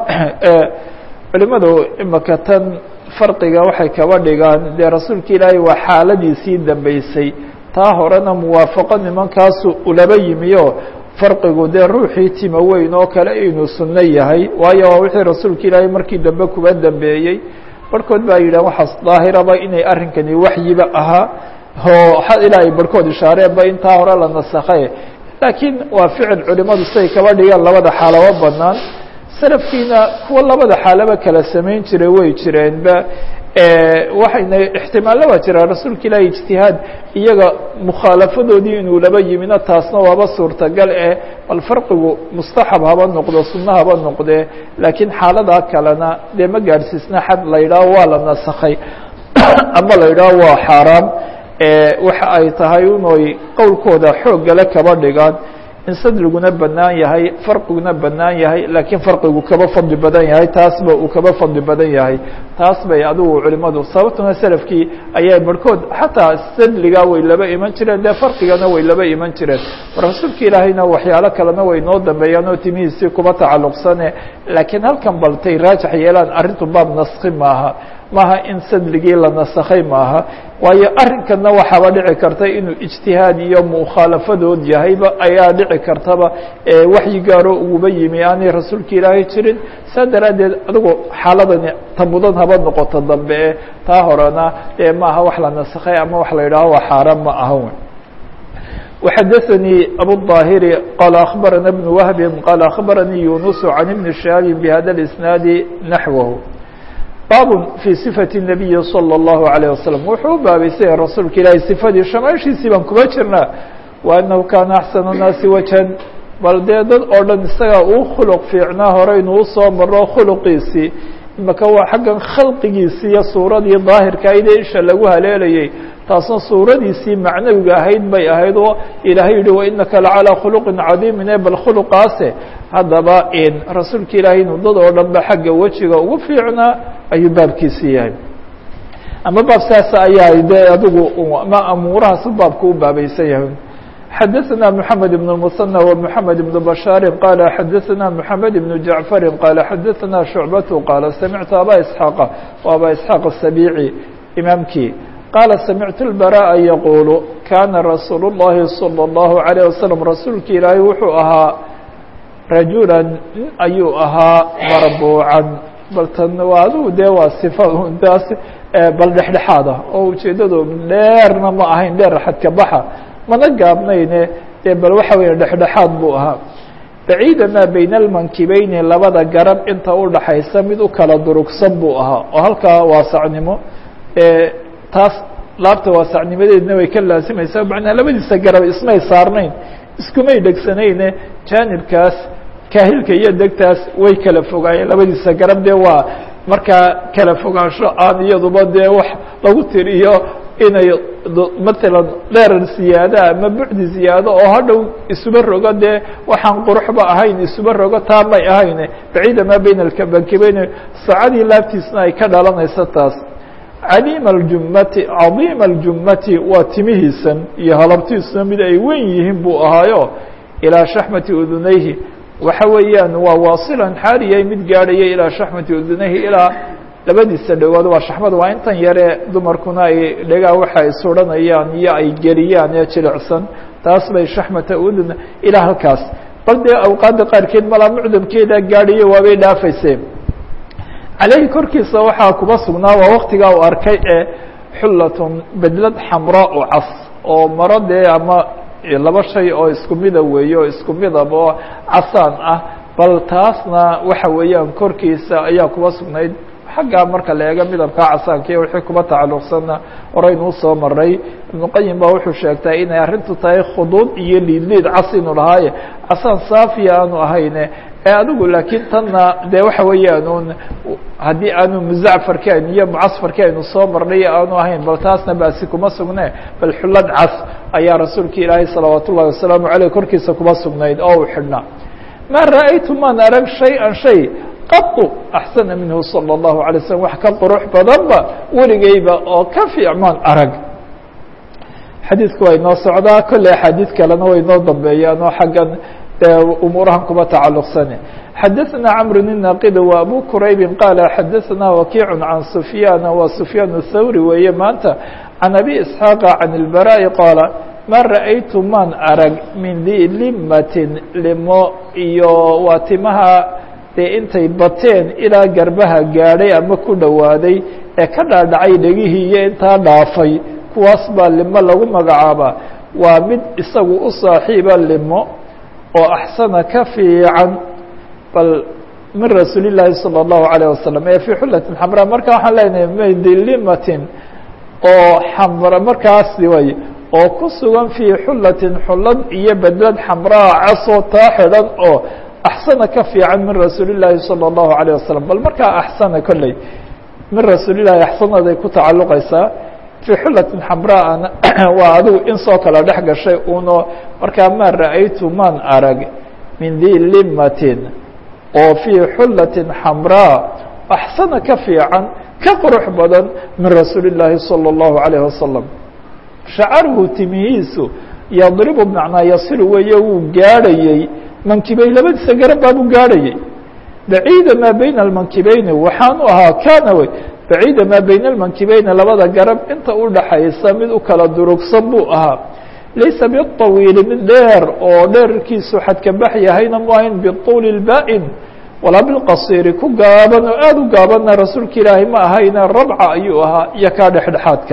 culimadu imaka tan farqiga waxay kaba dhigaan dee rasuulka ilaahay waa xaaladiisii dambeysay taa horena muwaafaqo nimankaasu ulaba yimi oo farqigu dee ruuxii tima weyn oo kale inuu sunno yahay waayo waa wixii rasuulka ilaahay markii dambe kuba dambeeyey barhkood baa yidhah waxaas daahiraba inay arrinkani waxyiba ahaa oo ilaa ay barhkood ishaareenba intaa hore la nasakhay laakiin waa ficil culimadu siday kaba dhigaan labada xaalaba banaan salafkiina kuwa labada xaalaba kala samayn jiray way jireenba waxayna ixtimaalaba jiraa rasuulka ilaahi ijtihaad iyaga mukhaalafadoodii inuu laba yimina taasna waaba suurtagal bal farqigu mustaxab haba noqdo sunno haba noqdee laakiin xaaladaa kalena dee ma gaadhsiisna xad la yidhaaho waa la nasakhay ama la yidhaaho waa xaaraam waxa ay tahay unoy qowlkooda xooggale kaba dhigaan in sadliguna banaan yahay farqiguna banaan yahay laakiin farqigu kaba fadli badan yahay taasba uu kaba fadli badan yahay taas bay adigu culimadu sababtuna salafkii ayaa barhkood xataa sadliga way laba iman jireen dee farqigana way laba iman jireen rasuulka ilaahayna waxyaalo kalena way noo dambeeyaan oo timihiisii kuba tacalluqsane laakiin halkan baltay raajax yeelaan arrintu baab naski maaha in sadligii la nasakhay maaha waayo arrinkana waxaaba dhici karta inuu ijtihaad iyo mukhaalafadood yahayba ayaa dhici kartaba waxyi gaaro uguba yimi aanay rasuulka ilaahay jirin saa daraaddeed adigu xaaladani ta mudan haba noqoto dambe taa horena maaha wax la nasakhay ama wax la yidhaaho waa xaaraan ma aha وxdثnي أbو الظاhر qال أخبرنا بن وهب qال أخبرني يونس عن بن شهاب بhذا الإسناaد نحوه bab في صفة النبي صلى الله عليه وسلم wuxuu u baabaysay rasuulka ilaahay صفadii shamaashiisii baan kuba jirnaa وأنه كاna أحسن الناaسi وجها bal dee dad oo dhan isaga uu khلq fiicnaa horeynu usoo maro khلqiisii imaka waa xaggan khalqigiisii iyo suuradii daahirka aydee isha lagu haleelayay taasna suuradiisii macnawiga ahayd bay ahayd oo ilaahay yihi وإنaka لacalىa khلqin cadiimin bal khلqaase haddaba rasuulka ilaahay inuu dad oo dhan ba xagga wejiga ugu fiicnaa ayuu baabkiisii yahay ama baab saas ayaa de adigu ma amuurahaas baabka u baabaysan yahay xadaثna محamed بن المثنى ومحamed بن بشhاaر qال xadaثna محamed بن جaعفر qال xadaثna شhuعبة qال samictu abا إسحاaq وabا إسحاaq السبيعي imaamkii qال samictu البراء yquل kana رasuul الlahi صلى الله عليه وسلم rasuulki ilaahay wuxuu ahaa rajula ayuu ahaa marbuucan bal tan waa adigu dee waa صifa taas bal dhexdhexaad ah oo ujeedadu dheerna ma ahayn dheer xadka baxa mana gaabnayne bal waxa weya dhexdhexaad buu ahaa baciida maa bayna almankibeyni labada garab inta u dhaxaysa mid u kala durugsan buu ahaa oo halkaa waasacnimo taas laabta waasacnimadeedna way ka laasimaysaa macnaa labadiisa garab ismay saarnayn iskumay dhegsanayne jaanibkaas kaahilka iyo degtaas way kala fogaayeen labadiisa garab dee waa markaa kala fogaansho aan iyaduba dee wax lagu tiriyo inay matalan dheerar ziyaado ama bucdi ziyaado oo hadhow isuba rogo dee waxaan quruxba ahayn isuba rogo taa may ahayne baciida maa bayna albankibayni saacadii laabtiisna ay ka dhalanayso taas cadiima aljumati cadiima aljumati waa timihiisan iyo halabtiisuna mid ay weyn yihiin buu ahaayo ilaa shaxmati udunayhi waxa weeyaan waa waasilan xaaliyahay mid gaadhaya ilaa shaxmati udunayhi ilaa labadiisa dhagood waa shaxmada waa intan yare dumarkuna ay dhagaa waxa ay suranayaan iyo ay geliyaan ee jilicsan taas bay shaxmata udun ilaa halkaas bal dee awqaadda qaarkeed malaa mucdamkeeda gaadhayo waabay dhaafayseen caleyhi korkiisa waxaa kuba sugnaa waa waktigaa uu arkay xullatun bedlad xamraa u cas oo maro dee ama laba shay oo isku mida weeye oo isku midab oo casaan ah bal taasna waxa weeyaan korkiisa ayaa kuba sugnayd xaggaa marka la eego midabka casaanka iyo wixii kuba tacalluqsanna horeynuu soo maray ibnu qayim baa wuxuu sheegtay inay arrintu tahay khuduud iyo liidliid cas inuu lahaaye casaan saafiya aanu ahayne adigu laakiin tanna dee waxa weeyaan haddii aanu muzacfarki aynu iyo mucasfarki aynu soo marnay aanu ahayn bal taasna basi kuma sugne bal xullad cas ayaa rasuulka ilaahay salawaat ullahi wasalaamu aleyh korkiisa kuma sugnayd oo uu xidhnaa ma ra'aytu maan arag shay-an shay qatu axsana minhu salى الlahu alay slam wax ka qurux badanba weligeyba oo ka fiicmaan arag xadiidku waa inoo socdaa kolley axaadiid kalena way inoo dambeeyaan oo xaggan umuurahan kuba tacalluqsane xadaثna cmr الناqd و abu qurayb qaala xadaثna wakiic can sufyaana wa sufyaan الthawri weeye maanta can abi isxaaqa can اlbaraaءi qaala ma ra'aytu maan arag min di limatin limo iyo waa timaha dee intay bateen ilaa garbaha gaadhay ama ku dhowaaday ee ka dhaadhacay dhegihii iyo intaa dhaafay kuwaas baa limo lagu magacaabaa waa mid isagu u saaxiiba limo oo axsana ka fiican bal min rasuuli llaahi salى الlahu عalيه wasalam ee fii xullatin xamraa marka waxaan leenahay maydilimatin oo xamra markaasi way oo ku sugan fii xullatin xullad iyo bedlad xamraa casoo taa xidhan oo axsana ka fiican min rasuuli llaahi salى الlahu عalيه wasalam bal markaa axsana kolley min rasuuli llahi axsanaday ku tacalluqaysaa fii xullatin xamraana waa adigu in soo kala dhex gashay uno markaa maa ra'aytu maan arag min di limatin oo fii xullatin xamraa axsana ka fiican ka qurux badan min rasuuli llaahi salى الlahu عalيه wasalam shacaruhu timihiisu yadribu macnaa yasilu weeye wuu gaadhayey mankibay labadiisa garab baabuu gaadhayey baciida maa bayna almankibeyni waxaanu ahaa kana wey baciida maa bayna almankibeyni labada garab inta u dhaxaysa mid u kala durugsan buu ahaa laysa biطawiili mid dheer oo dheerkiisu xadka bax yahayna mu ahayn biطuuli اlba'in walaa bilqasiiri ku gaaban oo aada u gaabanna rasuulka ilaahay ma ahayna rabca ayuu ahaa iyo kaa dhexdhexaadka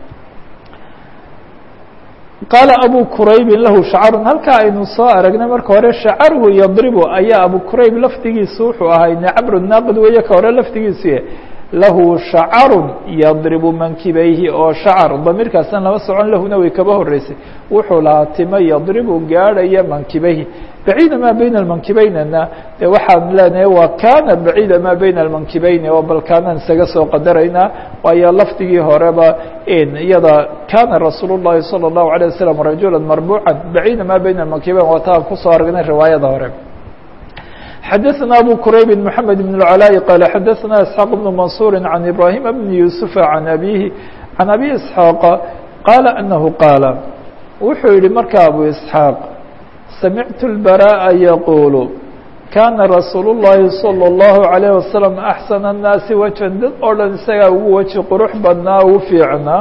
qaala abu quraybin lahu shacarun halkaa aynu soo aragnay marka hore shacaruhu yadribu ayaa abu qurayb lafdigiisu wuxuu ahay camru naaqid weeye ka hore lafdigiisi lahu shacarun yadribu mankibayhi oo shacar damiirkaasna lama socon lahuna way kaba horeysay wuxuu lahaa timo yadribu gaadhaya mankibayhi baciida maa bayna almankibeynna dee waxaan leenahay waa kana baciida maa bayna almankibeyni oo bal kaanaan isaga soo qadaraynaa waayo lafdigii horeba iyada kana rasuul الlahi salى الlahu عalيه wasalam rajula marbuuca baciida maa bayna almankibeyn waa taan kusoo aragnay riwaayada hore xadaثna abu qurayb mحamed بن العلاء qال xadaثna isحاaq بن maنصuر عan ibrahim بn yuسuف عan abihi عan abi isحاaq qaala anahu qaala wuxuu yihi marka abu isحاaq samictu الbarاءa yaqulu kana rasuul الlahi salى الlahu عalيه wasalam axsana الnaasi wajhan dad oo dhan isagaa ugu weji qurux badnaa ugu fiicnaa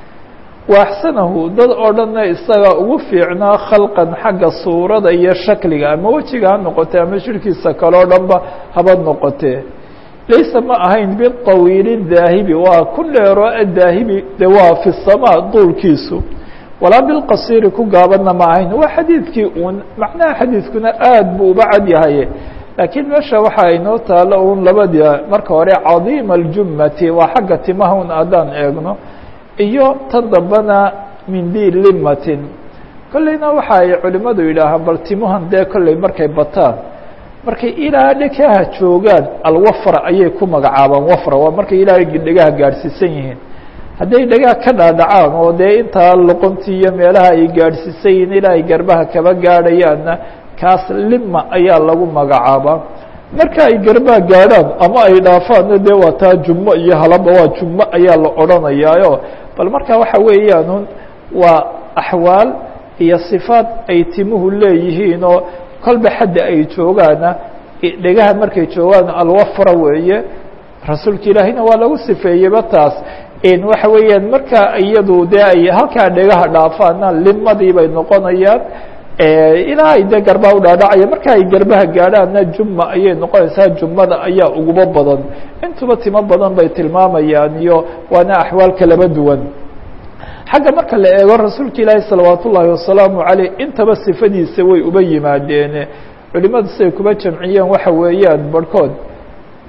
wa axsanahu dad oo dhanna isagaa ugu fiicnaa khalqan xagga suurada iyo shakliga ama wejiga ha noqotee ama shirkiisa kale o dhanba haba noqotee laysa ma ahayn biطawiili daahibi waa ku dheero adaahibi de waa fi الsamaa duulkiisu walaa bilqasiiri ku gaabanna ma ahayn waa xadiidkii uun macnaha xadiidkuna aad buu uba cad yahay laakiin meesha waxaa inoo taalo un labadii marka hore cadiima اljumati waa xagga timaha un haddaan eegno iyo tan dambana min di limatin kolleyna waxa ay culimadu yidhaahaan bal timuhan dee kolley markay bataan markay ilaa dhekaha joogaan alwafra ayay ku magacaabaan wafra waa markay ilaa dhegaha gaadhsiisan yihiin hadday dhegaha ka dhaadhacaan oo dee intaa luquntii iyo meelaha ay gaadhsiisan yihiin ilaa ay garbaha kaba gaadhayaanna kaas lima ayaa lagu magacaabaa marka ay garbaha gaadhaan ama ay dhaafaanna dee waa taa jummo iyo halaba waa jummo ayaa la odhanayaayo bal marka waxa weeyaan waa axwaal iyo sifaad ay timuhu leeyihiin oo kolba xadda ay joogaana dhegaha markay joogaan alwafra weeye rasuulka ilaahiyna waa lagu sifeeyeyba taas waxa weeyaan marka iyadu dee ay halkaa dhegaha dhaafaana limadii bay noqonayaan ilaa ay dee garbaha udhaadhacaya marka ay garbaha gaadhaanna juma ayay noqonaysaa jumada ayaa uguba badan intuba timo badan bay tilmaamayaan iyo waana axwaal kalaba duwan xagga marka la eego rasuulka ilaahi salawaat ullaahi wasalaamu caleyh intaba sifadiisa way uba yimaadeen culimadu siday kuba jamciyeen waxa weeyaan barhkood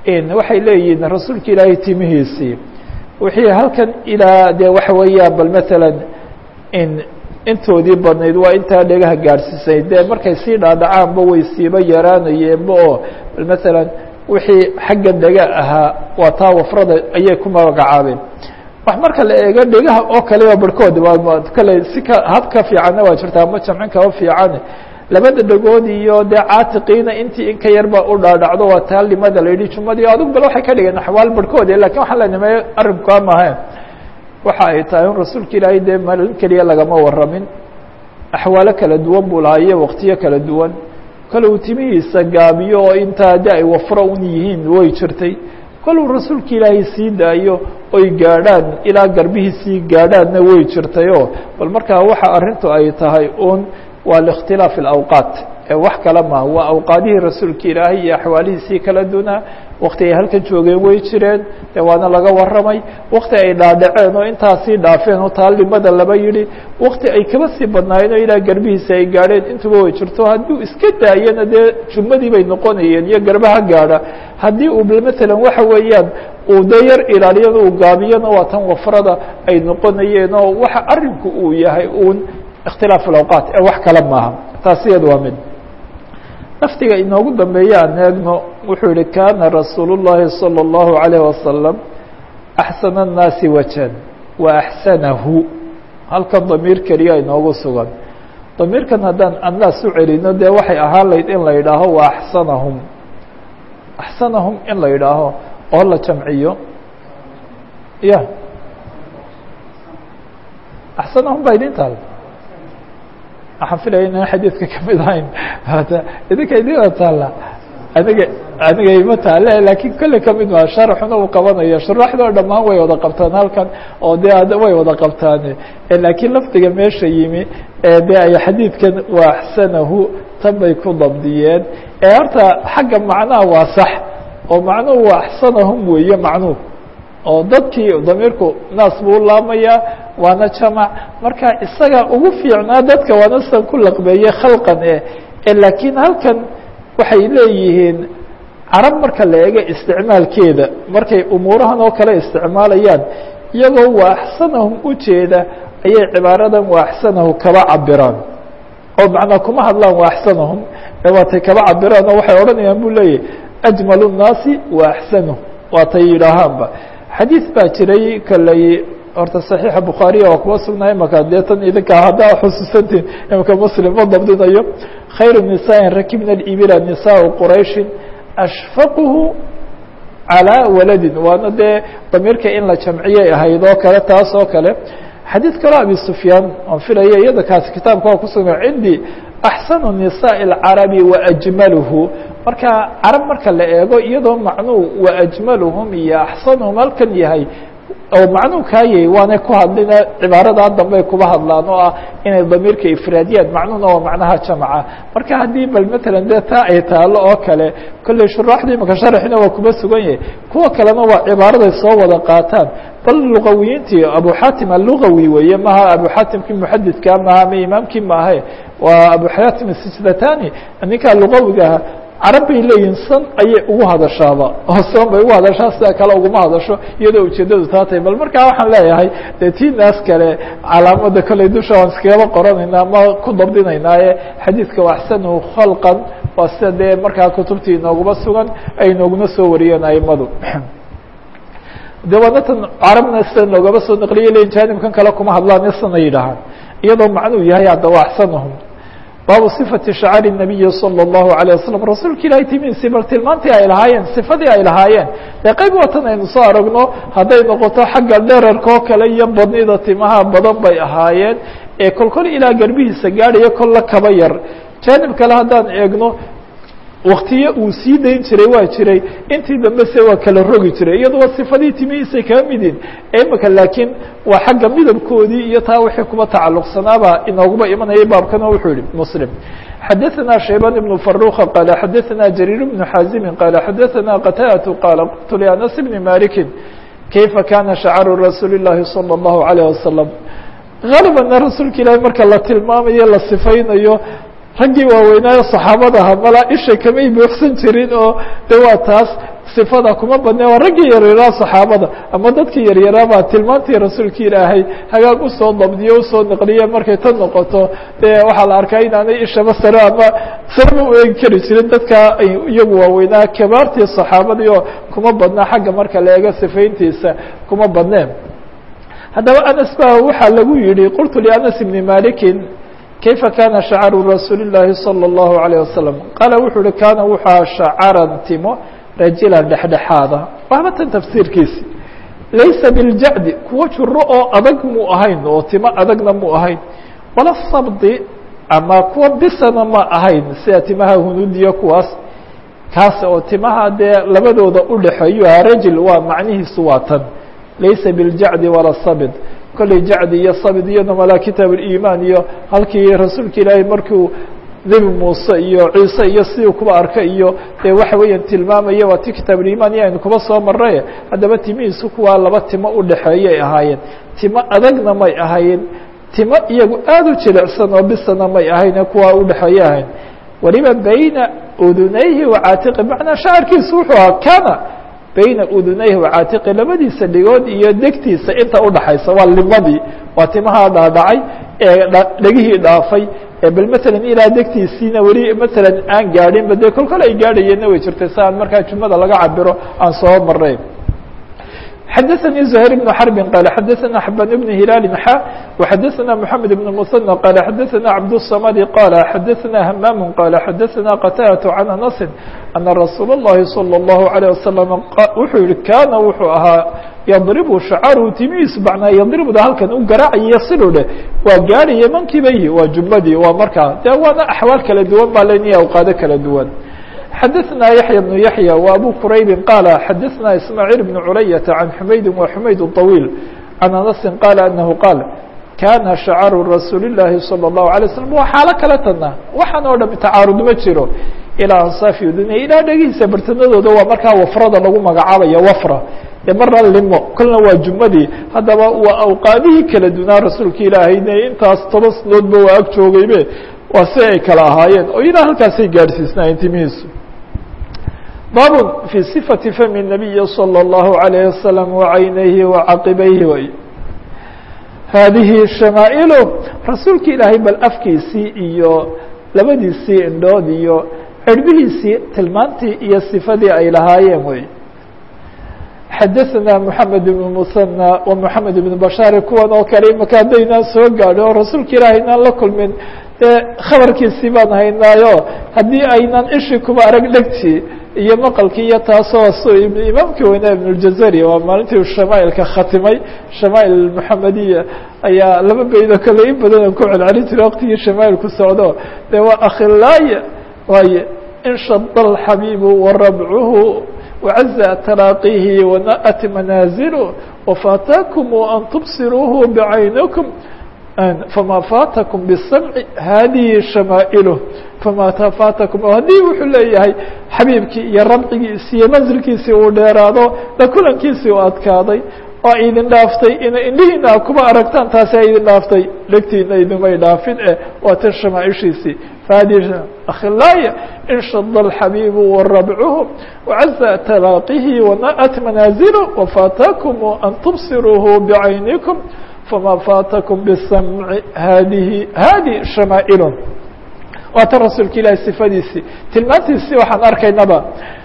waxay leeyihiin rasuulka ilaahay timihiisii wixii halkan ilaa dee waxa weeyaan bal matalan intoodii badnayd waa intaa dhegaha gaadhsiisay dee markay sii dhaadhacaanba way siiba yaraanayeenba oo bal matalan wixii xagga dhega ahaa waa taa wafrada ayay ku magacaabeen wax marka la eego dhegaha oo kaleba barhkood waa kale si hab ka fiicanna waa jirta ama jamcin kaba fiican labada dhagood iyo dee caatiqiina intii in ka yarba u dhaadhacdo waa taa limada la yidhi jumadii adug bal waxay ka dhigeen axwaal barhkood lakin waxaan la nimeeyo arrinkaa maahayn waxa ay tahay in rasuulka ilaahay dee malin keliya lagama waramin axwaalo kala duwan buu lahaa iyo waqtiyo kala duwan kale uu timihiisa gaabiyo oo intaa de ay wafro un yihiin way jirtay koluu rasuulka ilaahay sii daayo oy gaadhaan ilaa garbihiisii gaadhaanna way jirtayoo bal markaa waxa arrintu ay tahay un waa likhtilaaf اlawqaat wax kale maha waa awqaadihii rasuulka ilaahay iyo axwaalihiisii kala dunaa wakti ay halkan joogeen way jireen de waana laga waramay wakti ay dhaadhaceen oo intaasii dhaafeen oo taalimada laba yihi wakti ay kaba sii badnaayeen oo ilaa garbihiisa ay gaadheen intuba way jirto haddii iska daayana dee jumadii bay noqonayeen iyo garbaha gaadha haddii uu matalan waxa weeyaan uu de yar ilaaliyana uu gaabiyana waa tan wafrada ay noqonayeen oo waxa arinku uu yahay un اkhtilaaف اawqaat wax kale maaha taas iyada waa mid laftiga inoogu dambeeya aan eegno wuxuu yihi kana rasuul الlahi salى الlahu عalيه wasalam axsana الnaasi wajan wa axsanahu halkan damiir keliya inoogu sugan damiirkan haddaan annaas u celino dee waxay ahaan layd in la yidhaaho wa axsanahum axsanahum in la yidhaaho oo la jamciyo ya axsanahum baa idin taal waxaan filaya inaan xadiidka kamid ahayn idinka idina taala aniga ima taale lakin kolley kamid maa sharaxuna uu qabanayo shuraaxdoo dhammaan way wada qabtaan halkan oo de way wada qabtaan lakiin lafdiga meesha yimi de ay xadiidkan waa axsanahu tan bay ku dabdiyeen horta xagga macnaha waa sax oo macnuhu waa axsanahum weeye macnuhu oo dadkii damiirku naas buu laamayaa waana jamac marka isaga ugu fiicnaa dadka waana san ku laqbeeye khalqan lakiin halkan waxay leeyihiin carab marka la eego isticmaalkeeda markay umuurahan oo kale isticmaalayaan iyagoo waa axsanahum ujeeda ayay cibaaradan waa axsanahu kaba cabiraan oo macnaa kuma hadlaan waa axsanahum waatay kaba cabiraan oo waxay odhanayaan bu leeyahy ajmalu الnaasi wa axsanuh waatay yidhaahaanba xadiid baa jiray kaley horta صaxiixa bukhaariya waa kuwa sugnaay imaka dee tan idinka haddaa xusuusantiin imaka muslim ma dabdinayo khayr النisaaءi rakibna اibila nisaء qurayshi ashfaqhu calىa waladin waana dee damiirka in la jamciyay ahayd oo kale taas oo kale xadiid kaloo abi sufyaan aan filaya iyada kaasi kitaabka waa kusugnay cindi axsanu النisaaءi الcarabi waajmalhu marka carab marka la eego iyadoo macnuu waajmaluhum iyo axsanuhum halkan yahay oo macnuu kaayay waanay ku hadlina cibaaradaa dambe kuba hadlaan oo ah inay damiirka ifraadiyaan macnuhuna waa macnaha jamca marka haddii bal matalan dee taa ay taalo oo kale kolley shuraaxda imaka sharaxina waa kuba sugan yahay kuwa kalena waa cibaaraday soo wada qaataan bal lugawiyiintii abu xatim allugawi weeye maha abu xatimkii muxadidka maha ama imaamkii maahe waa abu xatim asijdatani ninkaa lugawigaha carab bay leeyihin san ayay ugu hadashaaba oo san bay ugu hadashaa sida kale uguma hadasho iyadoo ujeedadu taa tahay bal markaa waxaan leeyahay dee tii naas kale calaamada kolley dusha waan iskagaba qoranaynaa ama ku dabdinaynaaye xadiidka waa axsanuhu khalqan waa sida dee markaa kutubtii inooguma sugan ay inooguna soo wariyeen aimadu de waana tan carabna sida noogaba soo naqliye leyin jaanibkan kale kuma hadlaan sana yidhaahaan iyadoo macnuu yahay hadda waa axsanuhum baabu صifati shacari الnabiyi salى الlahu عalيه wasalam rasuulka ilahay timihiisii bal tilmaantii ay lahaayeen sifadii ay lahaayeen dee qayb watan aynu soo aragno hadday noqoto xagga dherarka oo kale iyo badnida timaha badan bay ahaayeen ee kol kol ilaa garbihiisa gaadhaya kolla kaba yar jaanib kale haddaan eegno waktiyo uu sii dayn jiray waa jiray intii dambe se waa kala rogi jiray iyadoo sifadii timihiisay kaa midin imika laakiin waa xagga midabkoodii iyo taa wixii kuba tacalluqsanaaba inooguba imanayay baabkana wuxuu yihi muslim xadaثna shayban ibn faruqa qaala xadaثna jariir bnu xaazimi qaala xadaثna qataadatu qaala qultu lianas bni maliki kayfa kana shacaru rasuuli الlahi salى الlahu عalيه wasalam galibana rasuulka ilahi marka la tilmaamayo la sifaynayo raggii waaweynaayo saxaabadaha malaa isha kamay buuxsan jirin oo de waa taas صifada kuma badne waa raggii yaryaraa صaxaabada ama dadkii yaryaraabaa tilmaantii rasuulka ilaahay hagaag usoo dabdiyo usoo naqliye markay tan noqoto dee waxaa la arkaa inaanay ishaba sare ama sareba u eegi kari jirin dadka iyagu waaweynaa kabaartii صaxaabadii oo kuma badna xagga marka la eego sifayntiisa kuma badneen haddaba anas ba waxaa lagu yihi qultu lianas bni malikin kayfa kana shacaru rasuuli الlahi salى الlahu عalيه wasalam qaala wuxuu uhi kaana wuxua shacaran timo rajilan dhexdhexaada waxba tan tafsiirkiisi laysa biاljacdi kuwo juro oo adag muu ahayn oo timo adagna muu ahayn wala sabdi ama kuwa bisana ma ahayn sida timaha hunuudiya kuwaas kaas oo timaha dee labadooda udhexeeyo rajil waa macnihiisu waa tan laysa biاljacdi wala sabd kolley jacdi iyo sabd iyadna malaa kitaab اimaan iyo halkii rasuulka ilaahay markuu nebi muuse iyo ciise iyo sidii kuba arka iyo dee waxa weeyaan tilmaamaya waa ti kitaab اimaan iyo aynu kuba soo maray haddaba timihiisu kuwaa laba timo udhexeeyay ahaayeen timo adagna may ahayn timo iyagu aad u jilicsan oo bisana may ahayn kuwaa udhexeeye ahayn waliba bayna udunayhi wacaatiqi macnaa shacarkiisu wuxuu ahaa kana bayna udunayhi wacaatiqi labadiisa dhigood iyo degtiisa inta udhaxaysa waa limadii waa timaha dhaadhacay ee dhegihii dhaafay bal matalan ilaa degtiisiina weli matalan aan gaadhin ba dee kol kale ay gaadhayeenna way jirtay si aan markaa jumlada laga cabiro aan soo maray xadaثnي زهير بن حرب qال xadaثna حبان بن هiلال xا وxadaثna محamed بن المثنى qال xadaثna عبدالصمد qال xadaثna همام qال xadaثna qتاdة عن أنس أن رasuul الlahi صلى الله عليه وسلم wuxuu yihi kana wuxuu ahaa yadribu shacaru timihiisu macnaa yadribuda halkan u garaacayo siduu dheh waa gaadhaya mankibayhi waa jumladii waa markaa dee waana axwaal kala duwan baa leniya awqaado kala duwan xadaثna yaحyى بن yaحyى وabو qraybi qاl xadaثna ismاعيل بن culayaةa عan xumaydi وxumayd طawيل عan أنasi qاl أنahu qاal kana shacaru rasuuli الlahi salى الlahu عalيه وsلم waa xaalo kala tana waxaan oo dham tacaarud ma jiro ilaa ansaafi udunay ilaa dhegihiisa bartanadooda waa markaa wafrada lagu magacaabaya wafra dee marna limo kolna waa jumadii haddaba waa awqaadihii kala dunaa rasuulka ilaahayne intaas 10 sanoodba waa ag joogaybe waa si ay kala ahaayeen oo ilaa halkaasay gaadhsiisnaayeen timihiisu bab في صفة fm النabiy slى الlaه عalيه وsلم وcaynayhi وcaqibayhi wy haadihi shamaaئl rasuulka ilaahay bal afkiisii iyo labadiisii indhood iyo cirbihiisii tilmaantii iyo صifadii ay lahaayeen wey xadaثna محamed بن مثنى ومحamed بن bashاr kuwan oo kale imaka haddaynaan soo gaadho oo rasuulka ilaahay inaan la kulmin dee khabarkiisii baan haynaayo haddii aynaan ishi kuba arag dhegtii iyo maqalkii iyo taasoo imaamkii weynaa ibn اljazari waa maalintii shamaailka khatimay shamaail muxamediya ayaa laba beydoo kale in badan ku celcelin jiray waqtigii shamaail ku socdo dee waa akhilaaya waaye inshada alxabiibu warabcuhu wacaza taraaqihi wana'at manaazilu wafaataakum an tubsiruuhu bicaynikum fama faatakum bisamci hadihi shamaa'iluh fama faatakum oo haddii wuxuu leeyahay xabiibkii iyo rabcigiisii iyo manzilkiisii uu dheeraado la kulankiisii u adkaaday oo idin dhaaftay ina indhihiina kuma aragtaan taasi ay idin dhaaftay dhegtiina idinmay dhaafin waa tan shamaaishiisii fahadihi akhilaaya inshada alxabiibu warabcuhu wacaza talaaqihi wana'at manaazilu wafaataakum an tubsiruuhu bicaynikum fama faatakum bisamci hadihi shamaa'ilu waa tan rasuulka ilaahi sifadiisii tilmaantiisii waxaan arkaynaba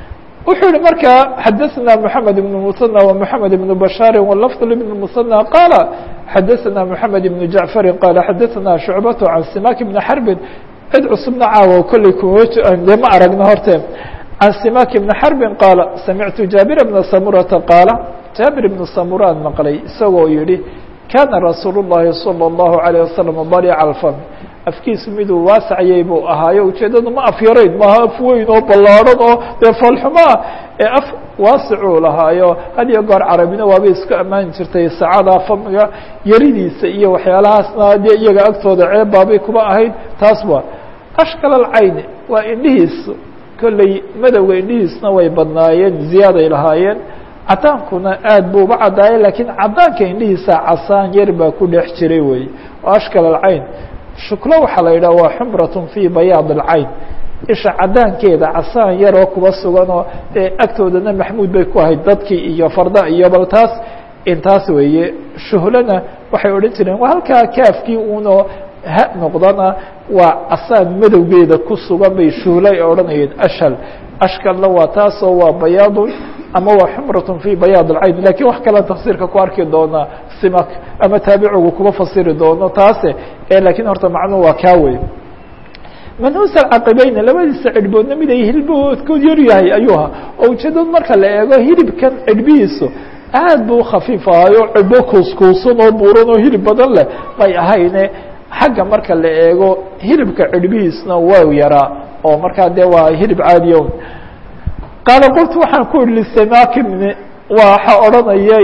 wuxuu yihi markaa xadaثna محamed بن مثنى ومحamed بن bashاr واللفظ لبن مثنى qاl xadaثna محamed بن jaعفari qال xadaثna شhuعbaة عan simak بن xرbi cid cusubna caawo kolley de ma aragna horte عan simak بن xرbi qاal samictu jaabir بna samurata qaala jaabir بن samuraan maqlay isagoo yihi kana rasuul الlahi salى الlahu عalيه wasalam balica alfam afkiisu miduu waasacayay buu ahaayo ujeeddadu ma af yarayn maaha af weyn oo ballaadhan oo dee foolxumo ah ee af waasicuu lahaayo had iyo goor carabina waabay isku ammaani jirtay saacada famiga yaridiisa iyo waxyaalahaasna dee iyaga agtooda ceebbaabay kuba ahayd taas waa ashkal alcayni waa indhihiisu kolley madowga indhihiisna way badnaayeen ziyaaday lahaayeen cadaankuna aad buu uba caddaayay laakiin caddaanka indhihiisa casaan yar baa ku dhex jiray wey oo ashkal alcayn shuklo waxaa la yidhaha waa xumratun fii bayaad alcayn isha cadaankeeda casaan yaroo kuba suganoo agtoodana maxmuud bay ku ahayd dadkii iyo farda iyo bal taas intaas weeye shuhlana waxay odhan jireen waa halkaa kaafkii unoo ha noqdana waa casaan madowgeeda ku sugan bay shuhla ay odhanayeen ashhal ashkalna waa taasoo waa bayaadun ama waa xumratun fi bayaad alcayn lakin wax kalean tafsiirka ku arki doonaa simak ama taabicigu kuma fasiri doono taase lakin horta macnuhu waa kaa wey manhuus alcaqibayna labadiisa cidhboodna mid ay hilboodkood yar yahay ayuu ahaa oo ujeedad marka la eego hilibkan cidhbihiisu aad buu khafiif ahayo cidhbo kuuskuusan oo buuran oo hilib badan leh may ahayne xagga marka la eego hilibka cidhbihiisna waa yaraa oo markaa dee waa hilib caadiya qaala qultu waxaan ku idhi lisamak ibni waxa odhanaya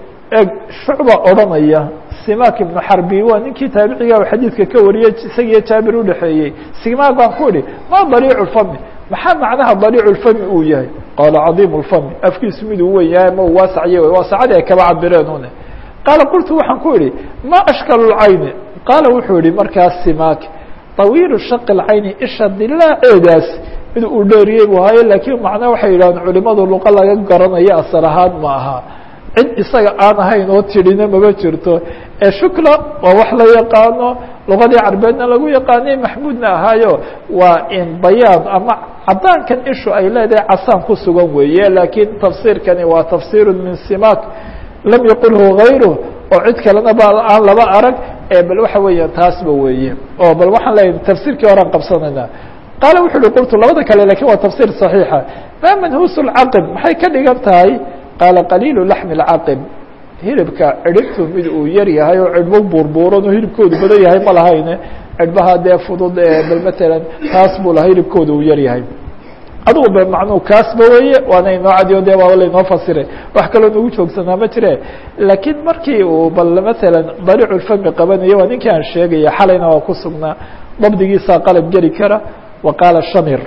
shucba odhanaya simak ibnu xarbi waa ninkii taabiciga xadiidka ka wariyey isagiyo jaabir udhexeeyey simak baan ku idhi ma dariicu lfami maxaa macnaha dariicu lfami uu yahay qaala cadiimu lfami afkiisu miduu wen yahay ma waasacye waasacadii ay kaba cabireen une qaala qultu waxaan ku idhi ma ashkalu lcayni qaala wuxuu yihi markaas simak طawiilu shaqi lcayni isha dilaaceedaas mid uu dheeriyey buu haye lakiin macnaa waxay yidhahdeen culimadu luqa laga garanayo asal ahaan ma aha cid isaga aan ahayn oo tidhina maba jirto shukla waa wax la yaqaano luqadii carbeedna lagu yaqaanay maxmuudna ahaayo waa in bayaan ama cadaankan ishu ay leedahay casaan ku sugan weeye lakiin tafsiirkani waa tafsiir min simak lam yaqulhu غayruh oo cid kalena ba aan laba arag bal waxa weeya taasba weeye oo bal waxaan leeyahay tafsiirkii horaan qabsanayna qaala wuxu uhi qultu labada kale lakin waa tafsiir صaxiixa ma manhuus اlcaqib maxay ka dhigan tahay qaala qaliilu laxmi اlcaqib hilibka cidhibtu mid uu yar yahay oo cidhbo buurbuuran oo hilibkoodu badan yahay ma lahayne cidhbaha dee fudud bal matalan taas buu laha hilibkooda uu yar yahay adugu be macnuu kaasba weeye waana inoo cadiyo dee waa lainoo fasiray wax kaloo nagu joogsanaa ma jire laakiin markii uu bal matalan dariicu lfami qabanayo waa ninkii aan sheegaya xalayna waa ku sugnaa dabdigiisaa qalab geli kara wa qaala shamir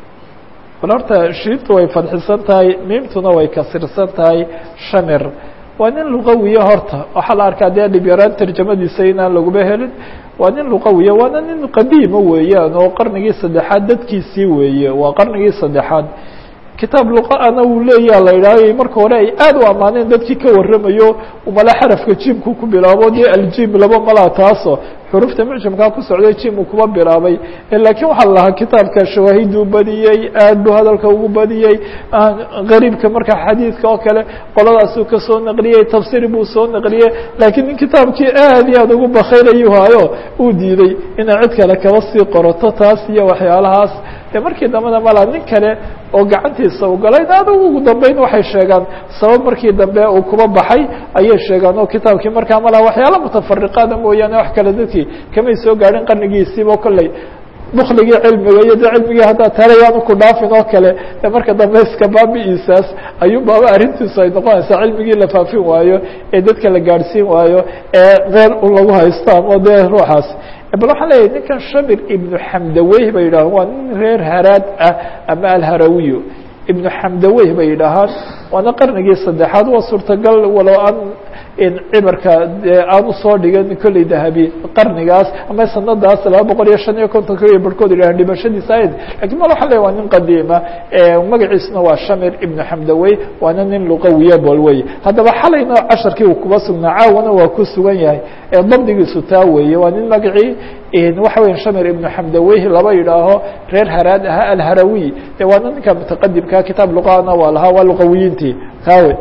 bal horta shiintu way fadxisan tahay miimtuna way kasirsan tahay shamir waa nin luqawiya horta waxaa la arkaa dee dhib yaraan tarjamadiisa inaan laguba helin waa nin luqawiya waana nin qadiima weeyaan oo qarnigii saddexaad dadkiisii weeye waa qarnigii saddexaad kitaab luqaana uu leeyaha la idhaahay marka hore ay aad u ammaaneen dadkii ka warramayo umala xarafka jimku ku bilaabo dee aljim laba malaa taaso xurufta mucjamkaa ku socday jim uu kuba bilaabay laakiin waxaa la lahaa kitaabka shawaahiduu badiyey aad buu hadalka ugu badiyey gariibka marka xadiidka oo kale qoladaasuu ka soo naqliyey tafsiir buu soo naqliyey laakiin nin kitaabkii aad iyo aad ugu bakaylayu hayo uu diiday inay cid kale kaba sii qorato taas iyo waxyaalahaas dee markii dambena malaa nin kale oo gacantiisa u galay adigu ugu dambeyn waxay sheegaan sabab markii dambe uu kuba baxay ayay sheegaan oo kitaabkii markaa malaa waxyaala mutafariqaada mooyaane wax kale dadkii kamay soo gaadhin qarnigiisiiba kolley bukligii cilmiga iyo de cilmigii haddaa talayaanu ku dhaafin oo kale de marka dambe iska baabi-iisaas ayuun baaba arrintiisu ay noqonaysaa cilmigii la faafin waayo ee dadka la gaadhsiin waayo ee meel un lagu haysto ama dee ruuxaas bal waxaan leeyahay ninkan shamir ibnu xamdaweyh bay yidhahaan waa nin reer haraad ah ama alharawiyo ibnu xamdaweyh bay yidhaahaan waana qarnigii saddexaad waa suurtagal walow aan cibarka aan usoo dhigan kolley dahabi qarnigaas ama sanadaas 255 iyo barhkood yidhahaan dhimashadiisa ayd lakin mal waxaan leeyahy waa nin qadiima magaciisuna waa shamir ibnu xamdawey waana nin luqawiya bolwey haddaba xalayna casharkii uu kuba sugnaa caawana waa ku sugan yahay dabdigiisu taa weeye waa nin magacii waxa weya shamir ibnu xamdaweyh laba yidhaaho reer haraad aha alharawi de waana ninka mutaqadimka kitaab luqaana waa lahaa waa luqawiyiintii taawe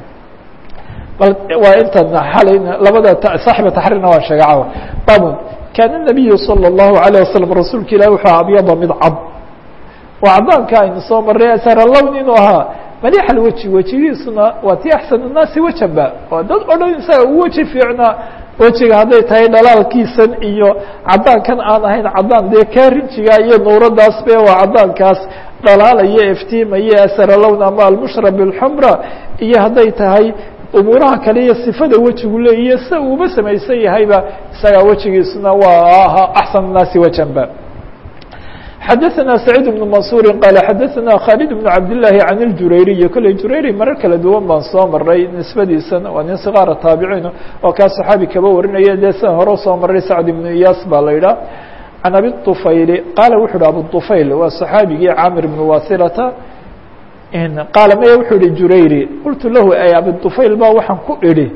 waa intan xalayna labada saaxiba taxriirna waa sheega cawa babun kaana nabiyu salى الlahu عalيه wasalam rasuulka ilahi wuxuu abyada mid cad waa cadaanka aynu soo maray asaralown inuu ahaa maliix alweji wejigiisuna waa ti axsan الnaasi wejanba waa dad o dhan isaga u weji fiicnaa wejiga hadday tahay dhalaalkiisan iyo cadaankan aan ahayn cadaan dee kaa rinjiga iyo nuuradaas be waa cadaankaas dhalaalaya iftiimaya asaralown ama almushrab اlxumra iyo hadday tahay umuuraha kale iyo sifada wejigu leeyiyo sida uuba samaysan yahayba isagaa wejigiisuna waa axsan الnaasi wejanba xadaثna سacيid بن maنصuuri qaala xadaثna khaalid بن cabdالlahi can اljurayriyi kolley jurayri marar kala duwan baan soo maray nisbadiisan waa nin sikaara taabiciin oo kaa صaxaabi kaba warinaya dee sidan hore usoo maray sacd ibnu iyaas baa la idhaah عن أبي الطفيل قال وxu hi أبو الطفيل waa صحاaبigii cاmر بن واثلة قاaل maya wuxuu hi jurayري قلت lahu ay أبي الطفيل ba waxaan ku idhi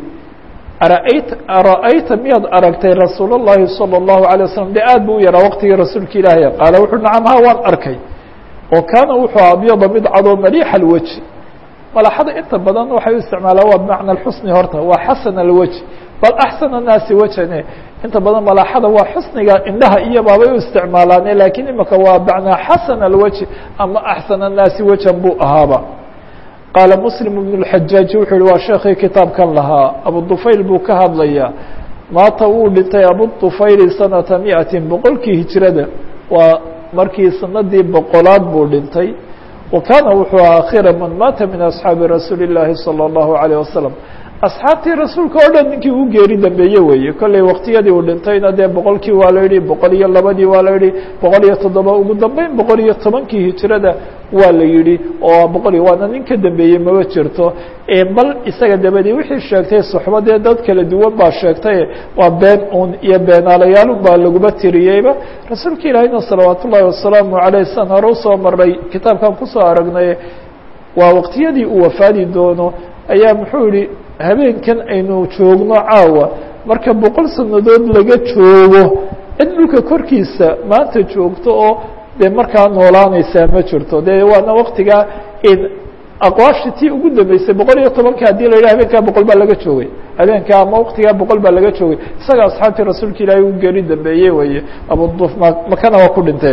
أرأيta miyaad aragtay رasuuل اللhi صلى الله عليه وسلم de aad bu u yaraa wqtigii rasuulka ilaahy qاaل wuxu نacم ha waan arkay oo kaana wuxuu abyada mid cadoo مليح الوجه ملaxada inta badan waxay u isticmaalaan waa بمعنى الxusن horta waa xasن الوجه bal أحسن الناasi wجهne inta badan ملaxada waa xusniga indhaha iyo baabay u isticmaalaane lakiin imika waa بمعنى xasن الوجه ama أحسن الناasi وجها buu ahaaba qاaل مسلم بن الحجاaج wuxuu hi waa sheekii kitaabkan lahaa أبوطفayل buu ka hadlaya maata wuu dhintay أبوطفayل سنةa 100 boqolkii hiجrada waa markii sanadii boqolaad buu dhintay وakaana wuxuu akhira man maata min أصحaabi رasuuل اللahi صلى الله عليه وسلم asxaabtii rasuulka oo dhan ninkii uu geeri dambeeye weeye kolley waktiyadii uu dhintayna dee boqolkii waa la yidhi 102 waa la yidhi 107 ugu dambeyn 110kii hijrada waa la yidhi oo 100 waana nin ka dambeeyey maba jirto bal isaga dabadii wixii sheegtay suxbadee dad kala duwan baa sheegtay waa been un iyo beenaalayaal baa laguba tiriyeyba rasuulka ilaahayna salawaat ullaahi wasalaamu caleyh san hore usoo maray kitaabkan kusoo aragnay waa waktiyadii uu wafaadi doono ayaa muxuu yihi habeenkan aynu joogno caawa marka 100 sanadood laga joogo cid dhulka korkiisa maanta joogto oo dee markaa noolaanaysaa ma jirto dee waana waktiga aqwaashii tii ugu dambeysay 110 hadii la yidhah habeenkaa 100 baa laga joogay habeenka ama waktigaa 100 baa laga joogay isaga asxaabtii rasuulka ilaahay u geeri dambeeyey weeye abuduf makana waa ku dhinteen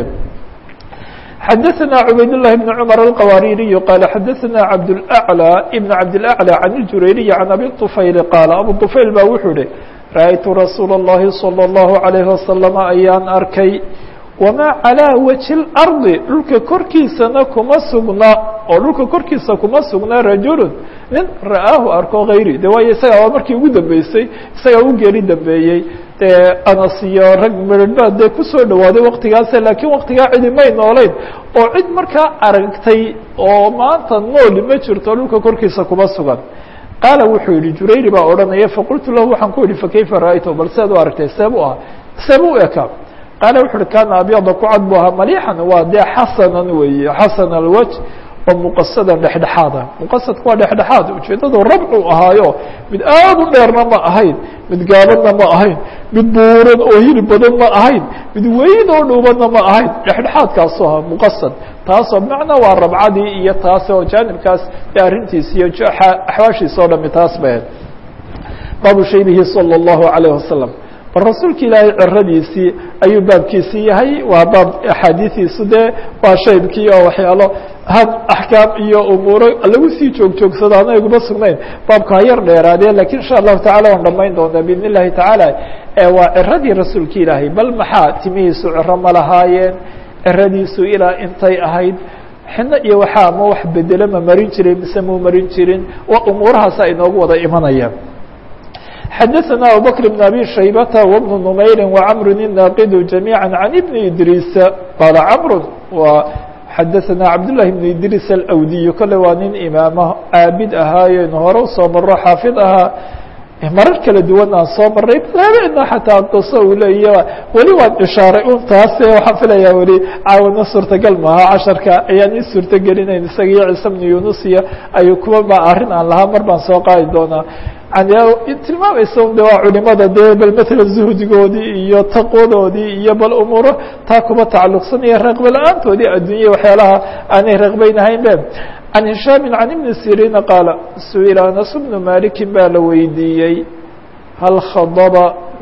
xdثna عbayd اللh بن cمر الqwاrيري qال xdثna عبدالأعلى بن عبدالأعلى عن الجurayري عن أbي الطفyل qاaل أbو طفyل ba wuxuu hi رأيت رasuuل اللhi صلى الله عليه وسلم ayaan arkay وma عalى وجه الأرض dhulka korkiisana kuma sugna oo dhulka korkiisa kuma sugna rajul nin ra'aahu arko غayri de waayo isaga waa markii ugu dambeysay isagaa u geeri dambeeyey anas iyo rag midhba dee kusoo dhawaaday waktigaas laakiin waktigaa cidi may noolayn oo cid markaa aragtay oo maanta nooli ma jirto dhulka korkiisa kuma sugan qaala wuxuu yihi jurayri baa odhanaya faqultu lahu waxaan ku idhi fakayfa ra'aytahu bal seed u aragtay seebu aha seebu u ekaa qaala wuxu uhi kaana abyada ku cad bu ahaa malixan waa dee xasanan weeye xasan alwaj oo muqasadan dhexdhexaada muqasadku waa dhexdhexaad ujeedadu rabcu ahaayo mid aad u dheerna ma ahayn mid gaabanna ma ahayn mid buuran oo hilib badan ma ahayn mid weyn oo dhuubanna ma ahayn dhexdhexaadkaasu ahaa muqasad taasoo bimacnaa waa rabcadii iyo taas oo jaanibkaas ee arrintiisa iyo axwaashiisa o dhami taas ba ahayd baabu shaybihi salى الlahu عalيه wasalam bal rasuulka ilaahay ciradiisii ayuu baabkiisii yahay waa baab axaadiiiisu dee waa shaybkii oo waxyaalo axkaam iyo umuuro lagu sii joogsado anaguma sugnayn baabka ha yar dheeraadee lakin insha allahu tacala waan dhamayn doonaa biidn illahi tacaala waa ciradii rasuulka ilaahay bal maxaa timihiisu ciro ma lahaayeen ciradiisu ilaa intay ahayd xino iyo waxaa ma wax bedelo ma marin jiray mise muu marin jirin waa umuurahaasa inoogu wada imanayaan xdثna abubكر بن أbي شhaybة وبن نmayr وcمr الناqd جamيعا عن بن إdrيس qال cمr xadثna cabdاللahi بن إdrيس الأwdiي kole waa nin imaamo caabid ahaayo in hore usoo maro xaafid ahaa marar kala duwan aan soo maray laabena xataa qiso uu leeya weli waan ishaaray un taas waxaan filaya weli caawana suurtagal maaha casharka ayaan ii suurtagelinayn isaga iyo ciise بن yunus iyo ayuu kuwa ba arrin aan lahaa mar baan soo qaadi doonaa tilmaamaysa de waa culimada dee bal matala zuhdigoodii iyo taqwadoodii iyo bal umuuro taa kuba tacaluqsan iyo raqbe la-aantoodii adduunya waxyaalaha aanay raqbaynahayn be can hishaami can ibni siriina qaala su-ila anas bnu malikin baa la weydiiyey hal khadaba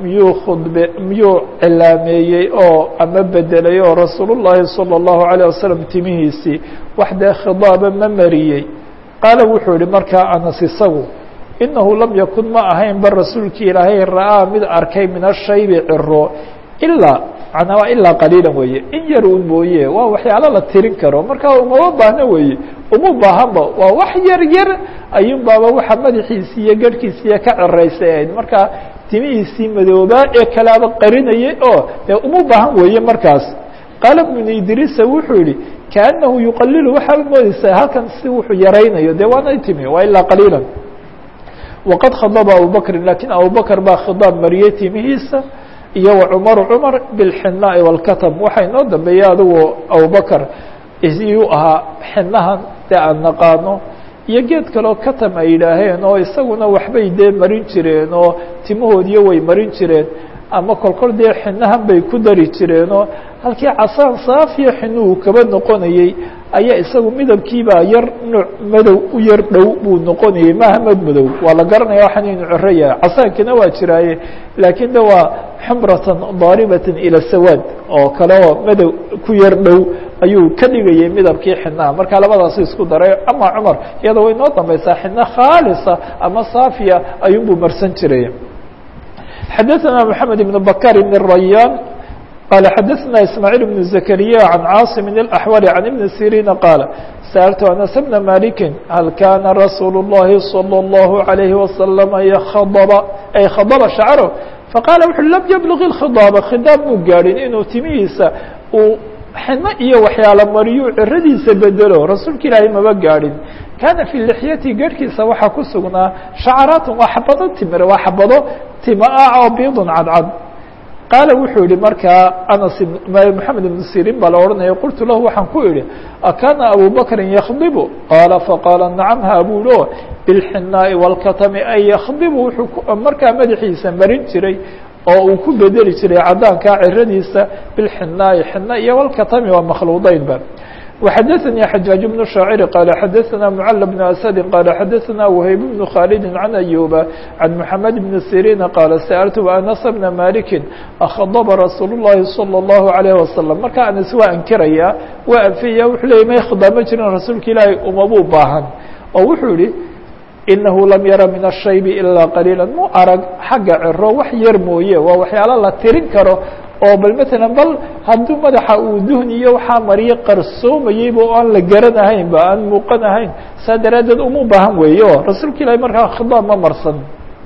miyuu cilaameeyey oo ama bedelay oo rasuul llahi salى الlahu عalيه wasalam timihiisii wax dee khidaaba ma mariyey qaala wuxuu yihi markaa anas isagu inahu lam yakun ma ahayn ba rasuulkii ilaahay ra'aa mid arkay min ashaybi ciro ilaa manaa ilaa qaliila weeye in yar un mooye waa waxyaalo la tirin karo marka umama baahno weeye uma baahanba waa wax yar yar ayuun baaba waxa madaxiisii iyo garhkiisiiyo ka ciraysay ahayd marka timihiisii madoobaa ee kalaaba qarinayay oo dee uma baahan weeye markaas qaala ibnu idriisa wuxuu yihi kaanahu yuqalilu waxaa moodeysaa halkan si wuxuu yaraynayo dee waana timi waa ilaa qaliila waqad khadaba abubakrin lakin abubakr baa khidaab mariyey timihiisa iyo وcmر cmر بالxinاء والkatm waxa inoo dambeeya adigu abubakr iyuu ahaa xinahan dee aan naqaano iyo geed kaleo katam ay yidhaaheen oo isaguna waxbay dee marin jireen oo timahoodiyo way marin jireen ama kolkol dee xinahan bay ku dari jireenoo halkii casaan saafiya xinuhu kaba noqonayey ayaa isagu midabkiibaa yar nooc madow u yar dhow buu noqonayey maaha mad madow waa la garanaya waxaan inu cero yahay casaankina waa jiraaye laakiin de waa xumratan daaribatan ila sawaad oo kale oo madow ku yar dhow ayuu ka dhigayay midabkii xinaha marka labadaasu isku daray ama cumar iyada way noo dambaysaa xina khaalisa ama saafiya ayuunbuu marsan jiray xadaثna محamed بن bkr بن الرayاn qال xadaثna ismاعيل بن زكريا عن cاaصم الأحول عن بن سيrين qاaل سألت أنس بن مالك هل kاna رsuuل اللhi صلى الله عليه وسلم khضب شhعره faqاaل وxu lم يبلغ الkhضاaب khiضاab muu gaadhin inuu timihiisa uu xino iyo waxyaalo mariyu ciradiisa bedelo rasuulka ilaahay maba gaadhin kaana fii lixyati garhkiisa waxaa ku sugnaa shacaraatun waa xabado timir waa xabado tima ah oo biidun cadcad qaala wuxuu yihi markaa anas maxamed ibnu sirin baa la odhanaya qultu lahu waxaan ku idhi akaana abu bakrin yakdibu qaala faqaala nacam haabuulo bilxinaa'i wاlkatami ay yakdibu wuxuu markaa madaxiisa marin jiray oo uu ku bedeli jiray cadaankaa ciradiisa bilxinaa'i xina iyo wاlkatami waa makhluudaynba وxadaثnي xajaaج بن شhaacir qال xadaثna mعل بن أسد qال xadaثna وhayb بن khالد عن أyوبa عن محamed بن سيrين qال سألت أنس بن مالك أkhdب رasuul الlahi صلى الله عليه وسلم marka aنس waa ankiraya waa anfiyaya wuxuu leeyay may khdaamo jirin rasuulka ilaahay umabuu baahan oo wuxuu yihi inahu lam yara min الshayb ilaa qaliilا mu arag xagga ciro wax yar mooye waa waxyaalo la tirin karo oo bal mثalا bal hadduu madaxa uu duhniyo waxaa mariye qarsoomayeyba o aan la garanahayn ba aan muuqan ahayn saa daraaddeed uma baahan weeye o rasuulka ilahi markaa khidaab ma marsan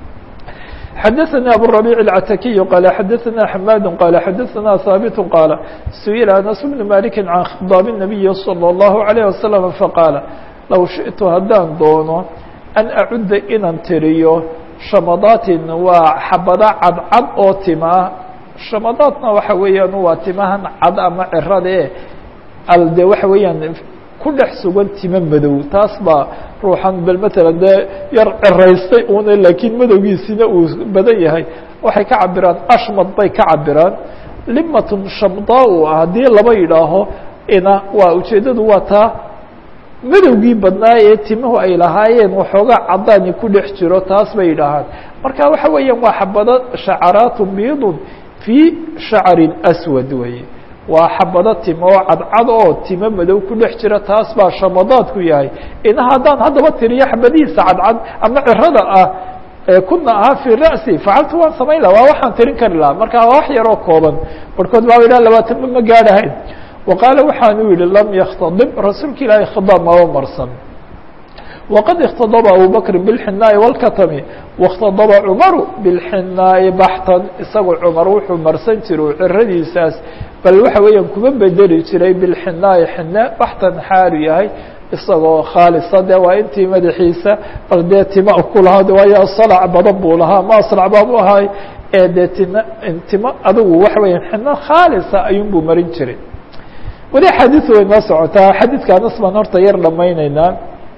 xadaثnي abالربيع العتakiي qال xadaثna حmاd qال xadaثna haaبت qاaل سuئila أنس بن مالك عan khضاab النaبiي صلى الله عليه وسلم faqاaل low shiئtu haddaan doono an acuda inaan tiriyo shamadaatin waa xabado cadcad oo timaa shamadaadna waxa weeyaan waa timahan cad ama cirade de waxa weeyaan ku dhex sugan tima madow taas baa ruuxan bal matalan dee yar ciraystay una laakiin madowgiisina uu badan yahay waxay ka cabiraan ashmad bay ka cabiraan limatun shamdaa haddii laba yidhaaho ina waa ujeeddadu waa taa madowgii badnaa ee timuhu ay lahaayeen waxoogaa cadaani ku dhex jiro taas bay yidhaahaan marka waxa weeyaan waa xabado shacaraatu biidun fii shacrin aswad weeye waa xabado timo oo cadcad oo timo madow ku dhex jira taas baa shamadaadku yahay ina haddaan haddaba tiriyo xabadihiisa cadcad ama cirada ah kuna ahaa fii ra'si facaltu waan samayn laha waa waxaan tirin kari lahaa marka waa wax yaroo kooban barhkood baa yidhaha labaatanba ma gaadhahayn waqaala waxaanu yihi lam yakhtadib rasuulka ilaahay khidaab maba marsan waqad اkhtadba abu bakri bاlxinaaءi wاlkatami واkhtadba cumaru bاlxinaaءi baxtan isagoo cumar wuxuu marsan jira ciradiisaas bal waxa weeyaan kuma bedeli jiray bilxinaaءi xine baxtan xaalu yahay isagoo khaalisa de waa intii madaxiisa bal dee tima ku lahaa de waayo salac badan buu lahaa ma aslac baabu ahay ee dee timo adigu waxa weeyaan xine khaalisa ayuun buu marin jiray weli axaadiث way noo socotaa xadiidka anas baan horta yar dhamayneynaa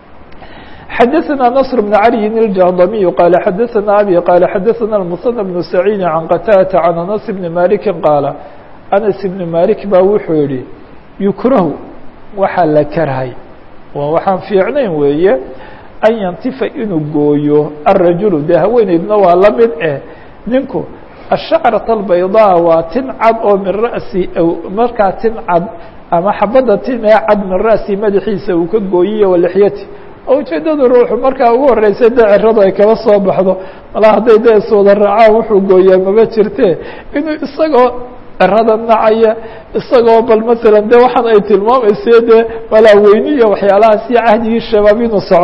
xadaثna نصر بن علي الجهضمي qال xadaثna abي qال xadaثna المثنى بن سعيد عن qتاdة عن أنس بن مالك qاaل أنس بن مالك baa wuxuu yihi yukrahu waxaa la karhay waa waxaan fiicnayn weeye an yantifa inuu gooyo الrajuل dee haweeneydna waa la mid ninku الشhacرaة الbayضاء waa tin cad oo min ra'si markaa tin cad ama xabada tin ee cad min ra'si madaxiisa uu ka gooyiyo walixyati ujeedada ruuxu markaa ugu horeysa dee ciradu ay kaba soo baxdo malaa hadday dee iswada raacaan wuxuu gooyaa maba jirte inuu isagoo cirada nacaya isagoo bal matalan de waxaan ay tilmaamayse dee malaa weyni iyo waxyaalahaas iyo cahdigii shabaab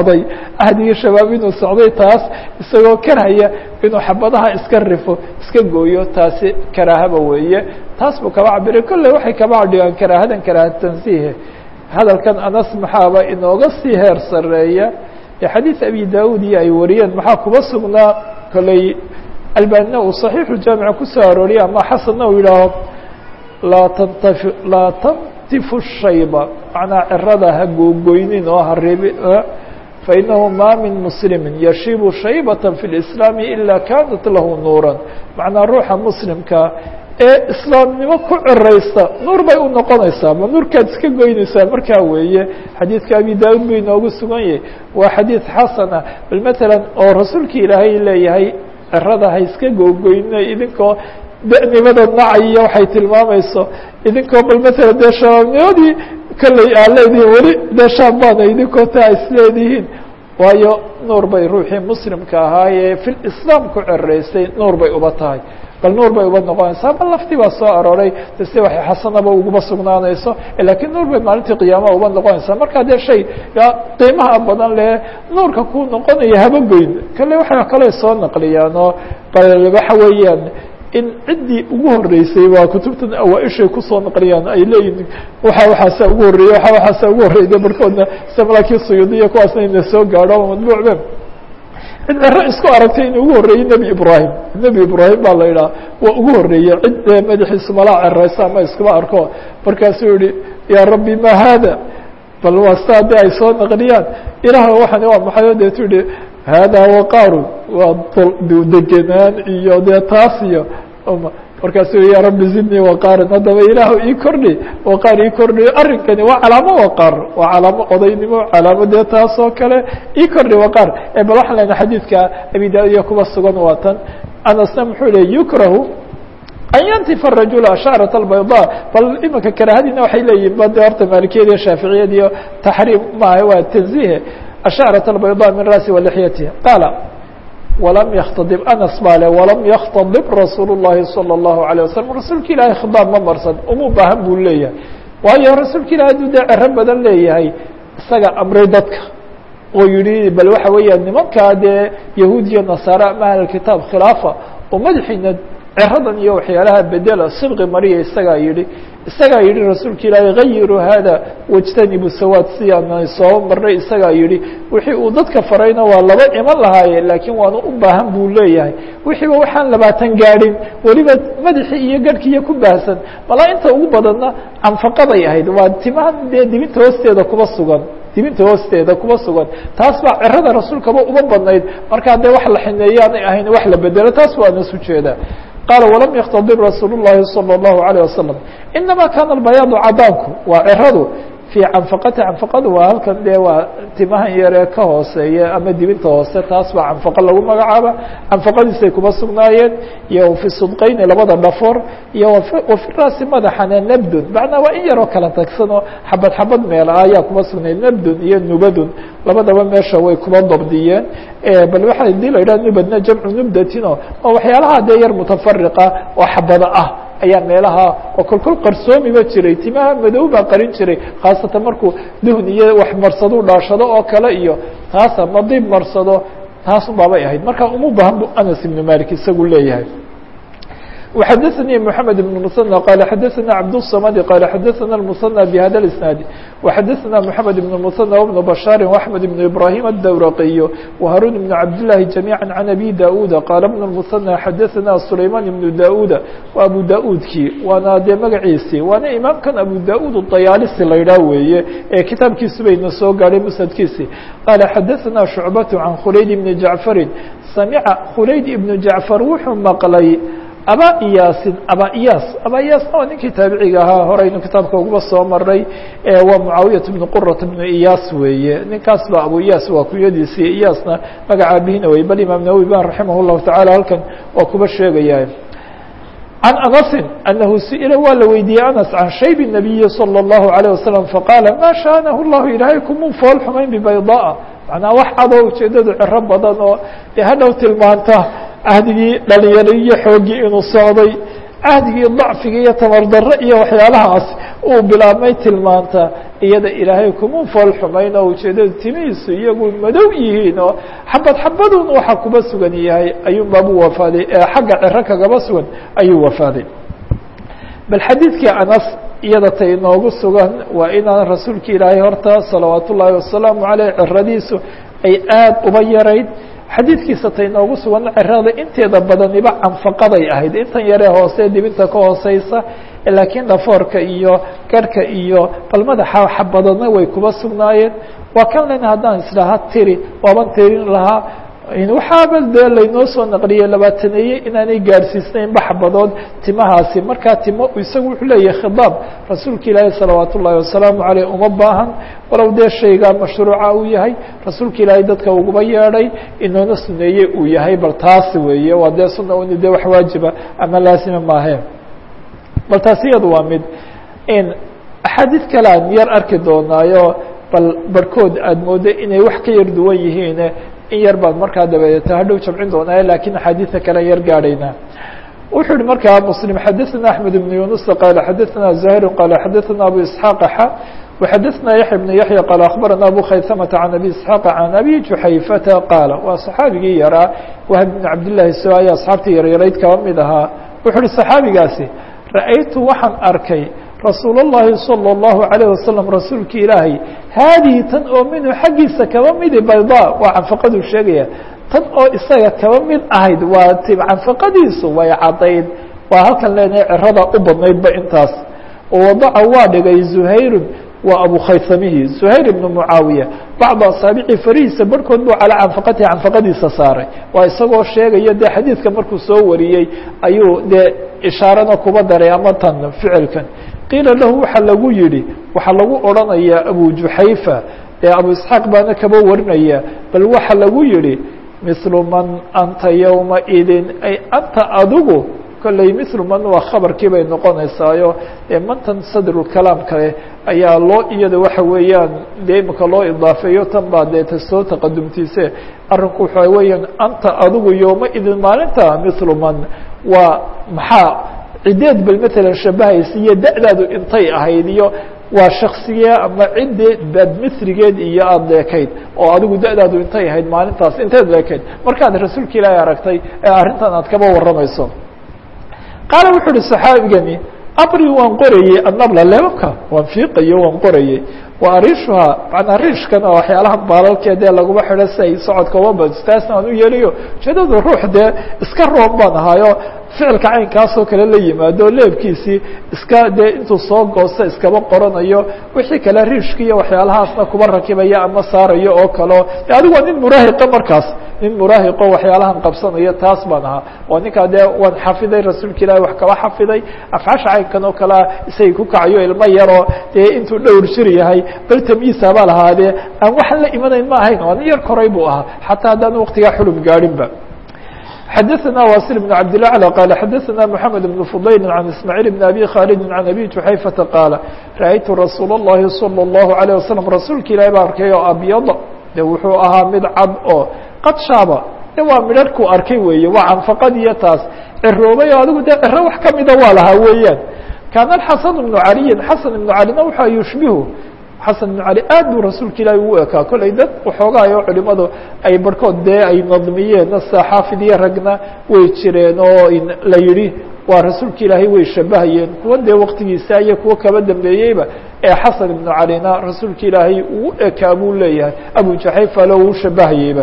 inuu socday taas isagoo karhaya inuu xabadaha iska rifo iska gooyo taasi karaahaba weeye taas buu kaba cabiray kolley waxay kaba cadhigaan karaahadan karaaha tansiihe hadalkan anas maxaaba inooga sii heer sareeya xadiid abi daud iyo ay wariyeen maxaa kuba sugnaa kolley albanina uu صaxiixu jaamica kusoo arooriyay ama xasanna uu yidhaaho laa tantifu shayba macnaa cirada ha googoynin oo ha reebi fainahu ma min muslimi yashibu shaybaة fi اlislaami ila kanat lahu nuura macnaa ruuxa muslimka ee islaamnimo ku ciraysta nuur bay u noqonaysaa ma nuurkaad iska goynaysaa markaa weeye xadiidka abi daud bu inoogu sugan yahay waa xadiid xasana bal matalan oo rasuulka ilaahay leeyahay cirada ha iska googoyna idinkoo danimada nacayiyo waxay tilmaamayso idinkoo bal matalan dee shabaabnimadii kolley aa leedihiin weli dee shaabbaana idinkoo taa isleedihiin waayo nuur bay ruuxii muslimka ahaayee fi lislaam ku ciraysay nuur bay uba tahay bal nuur bay uba noqonaysaa bal lafti baa soo arooray de si waxay xasanaba uguma sugnaanayso lakiin nuur bay maalintii qiyaamaha uba noqonaysaa marka dee shay qiimaha badan leh nuurka ku noqonaya habagoyn kale waxaa kale soo naqliyaan oo bal waxa weeyaan in ciddii ugu horeysay waa kutubtan awaa-ishay kusoo naqliyaan ay leeyihin waxaasa ugu horreeyey waxaasa ugu horreyda barkoodna samlakii suyuudiya kuwaasna ina soo gaadho madbuucbe cid cero isku aragtay inuu ugu horreeyey nebi ibraahim baa la yidhaha waa ugu horreeyey cid dee madaxiisu malaa cereysa ama iskuma arko markaasuu yihi yaa rabbi ma hada bal waa saa de ay soo naqliyaan ilaah waxani waa maxay deetu yihi hada waqaaru waa degenaan iyo dee taas iyo markaasuu ya rabbi zidnii waqaaran haddaba ilaahu ii kordhi waqaar ii kordhi arrinkani waa calaamo waqaar waa calaamo odaynimo calaamo dee taas oo kale ii kordhi waqaar bal waxaan lena xadiidka abi daud iyo kuba sugan waa tan anasna muxuu leey yukrahu an yantifa rajul ashacrat albayda bal imanka karaahadiina waxay leeyihin ba de horta maalikiyada iyo shaaficiyada iyo taxriim maaha waa tanzihe ashacrat albayda min rasi walixyatihi qaala walam yakhtadib anas baa le walam yakhtadib rasuul الlahi salى الlahu عalيه wasalam rasuulka ilaahay khidaab ma marsan uma baahan buu leeyahay waayo rasuulka ilahay hadduu dee cero badan leeyahay isaga amray dadka oo yihi bal waxa weeya nimankaa dee yahuud iyo nasaare ama ahlkitaab khilaafa oo madaxiina ceradan iyo waxyaalaha bedela sibqi mariya isagaa yihi rasuulka ilaahay gayiruu hada wاjtanibu sawaad siyaana soo marnay isagaa yihi wixii uu dadka farayna waa laba iman lahaaye laakiin waana u baahan buu leeyahay wixiiba waxaan 20 gaadhin weliba madaxii iyo garhkiiyo ku baahsan malaa inta ugu badanna canfaqaday ahayd waa timahan dee dibinta hoosteeda kuba sugan taas baa cerada rasuulkaba uma badnayd markaa dee wax la xineeyo aanay ahayn wax la bedelo taas waana sujeeda qaala walam yakhtadib rasuul الlahi salى الlahu عalيه wasalam inama kana albayaadu cadaanku waa ceradu fii canfaqati canfaqadu waa halkan dee waa timahan yaree ka hooseeya ama dibinta hoose taas baa canfaqo lagu magacaaba canfaqadiisay kuma sugnaayeen iyo fi sudqayni labada dhafoor iyo wafi raasi madaxana nabdun macnaa waa in yaroo kala tagsanoo xabad xabad meel ah ayaa kuma sugnayd nabdun iyo nubadun labadaba meesha way kuma dabdiyeen bal waxa hadii la yidhaha nubadna jamcu nubdatino oo waxyaalaha dee yar mutafariqa oo xabada ah ayaa meelaha oo kolkol qarsoomiba jiray timaha madow baa qarin jiray khaasatan markuu duhn iyo wax marsado dhaashado oo kale iyo taasa madiib marsado taas baabay ahayd marka uma baahan bu anas ibn malik isagu leeyahay وxadثnي محamed بن المثنى qال xadثna cبدالصمد qال xadثna المثنى بhda الاسناaد وxadثna محamed بن المثنى وبن بشhاaر وأحمد بن إبراهيم الdwرقي وهاrون بن عبداللahi جميعا عن أbي داود qال بن المثنى xadثna سليمان بن داود وأbو داudkii waana dee magaciisii waana imaamkan أbو داud الطyaalisi la ydhah weeye ee kitaabkiisi bayna soo gaadhay mسندkiisi qال xadثna شhuعبة عن khulayd بن جعفر samca khulayd بن جعفر wuxuu maqlay abا iyaasin abا iyaasna waa ninkii taabiciga ahaa horeynu kitaabka uguba soo maray waa mucaawiyaة بن qرة بن iyaas weeye ninkaas ba abu iyaas waa kunyadiisii iyaasna magaca bihina wey bal imaam nawwi ba raximah الlahu taعalى halkan waa kuba sheegaya عن أنس أنه سئل waa la weydiiyey أنس عن shayب النبي صلى الله عليه وسلم فقاaل ما شhأنه الله ilahay kumuu fool xumayn ببيضاء مaعnaa wax cadoo ujeedadu cero badan oo dee hadhow tilmaanta cahdigii dhalinyaro iyo xoogii inuu socday cahdigii dacfiga iyo tamar darre iyo waxyaalahaas uu bilaabmay tilmaanta iyada ilaahay kuma fool xumayn oo ujeedada timihiisu iyagu madow yihiin oo xabad xabadun waxa kuba sugan yahay ayuunbaabuu wafaaday xagga cero kagaba sugan ayuu wafaaday bal xadiidkii anas iyada tay inoogu sugan waa inaan rasuulka ilaahay horta salawaat ullaahi wasalaamu caleyh ceradiisu ay aad uba yarayd xadiidkiisa tay noogu sugan cirada inteeda badaniba canfaqaday ahayd intan yaree hoose dibinta ka hooseysa laakiin dhafoorka iyo garhka iyo bal madaxa xabadadna way kuba sugnaayeen waa kan len haddaan isdhaha tiri waaban tirin lahaa waxaaba dee laynoo soo naqliyey labaataneeye inaanay gaadhsiisnaynba xabadood timahaasi markaa timo isagu wuxuu leeyahay khidaab rasuulka ilaahi salawaat ullaahi wasalaamu caleyh uma baahan walow dee shaygaa mashruuca uu yahay rasuulka ilaahay dadka uguba yeedhay inoona suneeye uu yahay bal taasi weeye waa dee sunna un dee wax waajiba ama laasima maaheen bal taasi iyadu waa mid axaadiid kale aan yar arki doonaayo bal barhkood aada moodo inay wax ka yar duwan yihiin in yar baad markaa dabadeeta hadhow jamcin doonaa lakiin axaadiidta kale yar gaadhaynaa wuxuu yihi markaa mslim xadaثna أحmed بن yuنuس qala xadaثna زahيr qala xadaثna abu isحاaq xa وxadaثna yaحya بن yaحya qala aخbarana abu khaysmةa can abi isحاaq can abi juxayfata qaala waa صaxaabigii yaraa wahb بn cabdالlahi soaya asxaabtii yaryarayd kaba mid ahaa wuxuu uhi صaxaabigaasi ra'aytu waxaan arkay rasuul الlahi salى الlahu عalيه wasalam rasuulki ilaahay haadihi tan oo minhu xaggiisa kaba midi bayda waa canfaqaduu sheegaya tan oo isaga kaba mid ahayd waa canfaqadiisu way cadayd waa halkan leenahay cirada u badnaydba intaas oo wadaca waa dhigay zuhayru waa abu khaysamihi zuhayr ibnu mucaawiya bacda asaabici farihiisa barhkood buu calaa canfaqatihi canfaqadiisa saaray waa isagoo sheegaya dee xadiidka markuu soo wariyey ayuu dee ishaarana kuba daray ama tan ficilkan qiila lahu waxaa lagu yihi waxaa lagu odrhanayaa abu juxayfa ee abu isxaaq baana kaba warinaya bal waxaa lagu yihi mithlu man anta yowmaidin ay anta adigu kolley mithlu man waa khabarkii bay noqonaysaayo ee mantan sadrulkalaam kale ayaa loo iyada waxa weeyaan dee imika loo idaafeeyo tan baa dee ta soo taqadumtiise arrinku waxa weeyaan anta adigu yowmaidin maalinta mithlu man waa maxaa cideed bal matalan shabahaysa iyo da-daadu intay ahayd iyo waa shaksiga ama cideed baad misrigeed iyo aada leekayd oo adigu da-daadu intay ahayd maalintaas inteed leekayd markaad rasuulka ilaahay aragtay ee arrintan aad kaba warramayso qaala wuxuu uhi saxaabigani abri waan qorayey annabla leebabka waan fiiqayo waan qorayey wa ariishuhaa manaa riishkan oo waxyaalaha baalalkeedee laguma xidho si ay socodka uga badiso taasna aan u yeelayo ujeedadu ruux dee iska roon baan ahaayo ficilka caynkaasoo kale la yimaado leebkiisii iska dee intuu soo goosto iskaba qoranayo wixii kale riishka iyo waxyaalahaasna kuba rakibaya ama saarayo oo kaleo adigu waa nin muraahiqa markaas nin muraahiqo waxyaalahan qabsanayo taas baan ahaa oo ninkaa dee waan xafiday rasuulka ilaahi wax kaba xafiday afcaasha caynkan oo kalea isagay ku kacayo ilmo yaroo dee intuu dhowr jir yahay bal tamyiisabaa lahaadee aan waxaan la imanayn ma ahayn waa nin yar koray buu ahaa xataa haddaan waqtigaa xulum gaadhinba xadaثna wasil بن cabdالأعlى qala xadaثna mحamed بن fضayl عan ismاعيل بn abi khaalidi عan abi juxayfata qaala raأytu rasuul الlahi salى الlahu عalيه wasalam rasuulka ilahi baa arkay oo abyada de wuxuu ahaa mid cad oo qad shaaba de waa midharhkuu arkay weeye waa canfaqadiyo taas ciroobay oo adigu dee ciro wax kamida waa lahaa weeyaan kaana xasan بnu caliyin xasan ibnu calina waxa yushbihu xasan ibnu cali aad buu rasuulka ilaahi ugu ekaa kollay dad waxoogaayo culimadu ay barhkood dee ay nadmiyeen nasa xaafid iyo ragna way jireen oo la yidhi waa rasuulka ilaahay way shabahayeen kuwa dee waqtigiisa iyo kuwa kaba dambeeyeyba ee xasan ibnu calina rasuulka ilaahay ugu ekaa buu leeyahay abu juxayfa lo uu shabahayeyba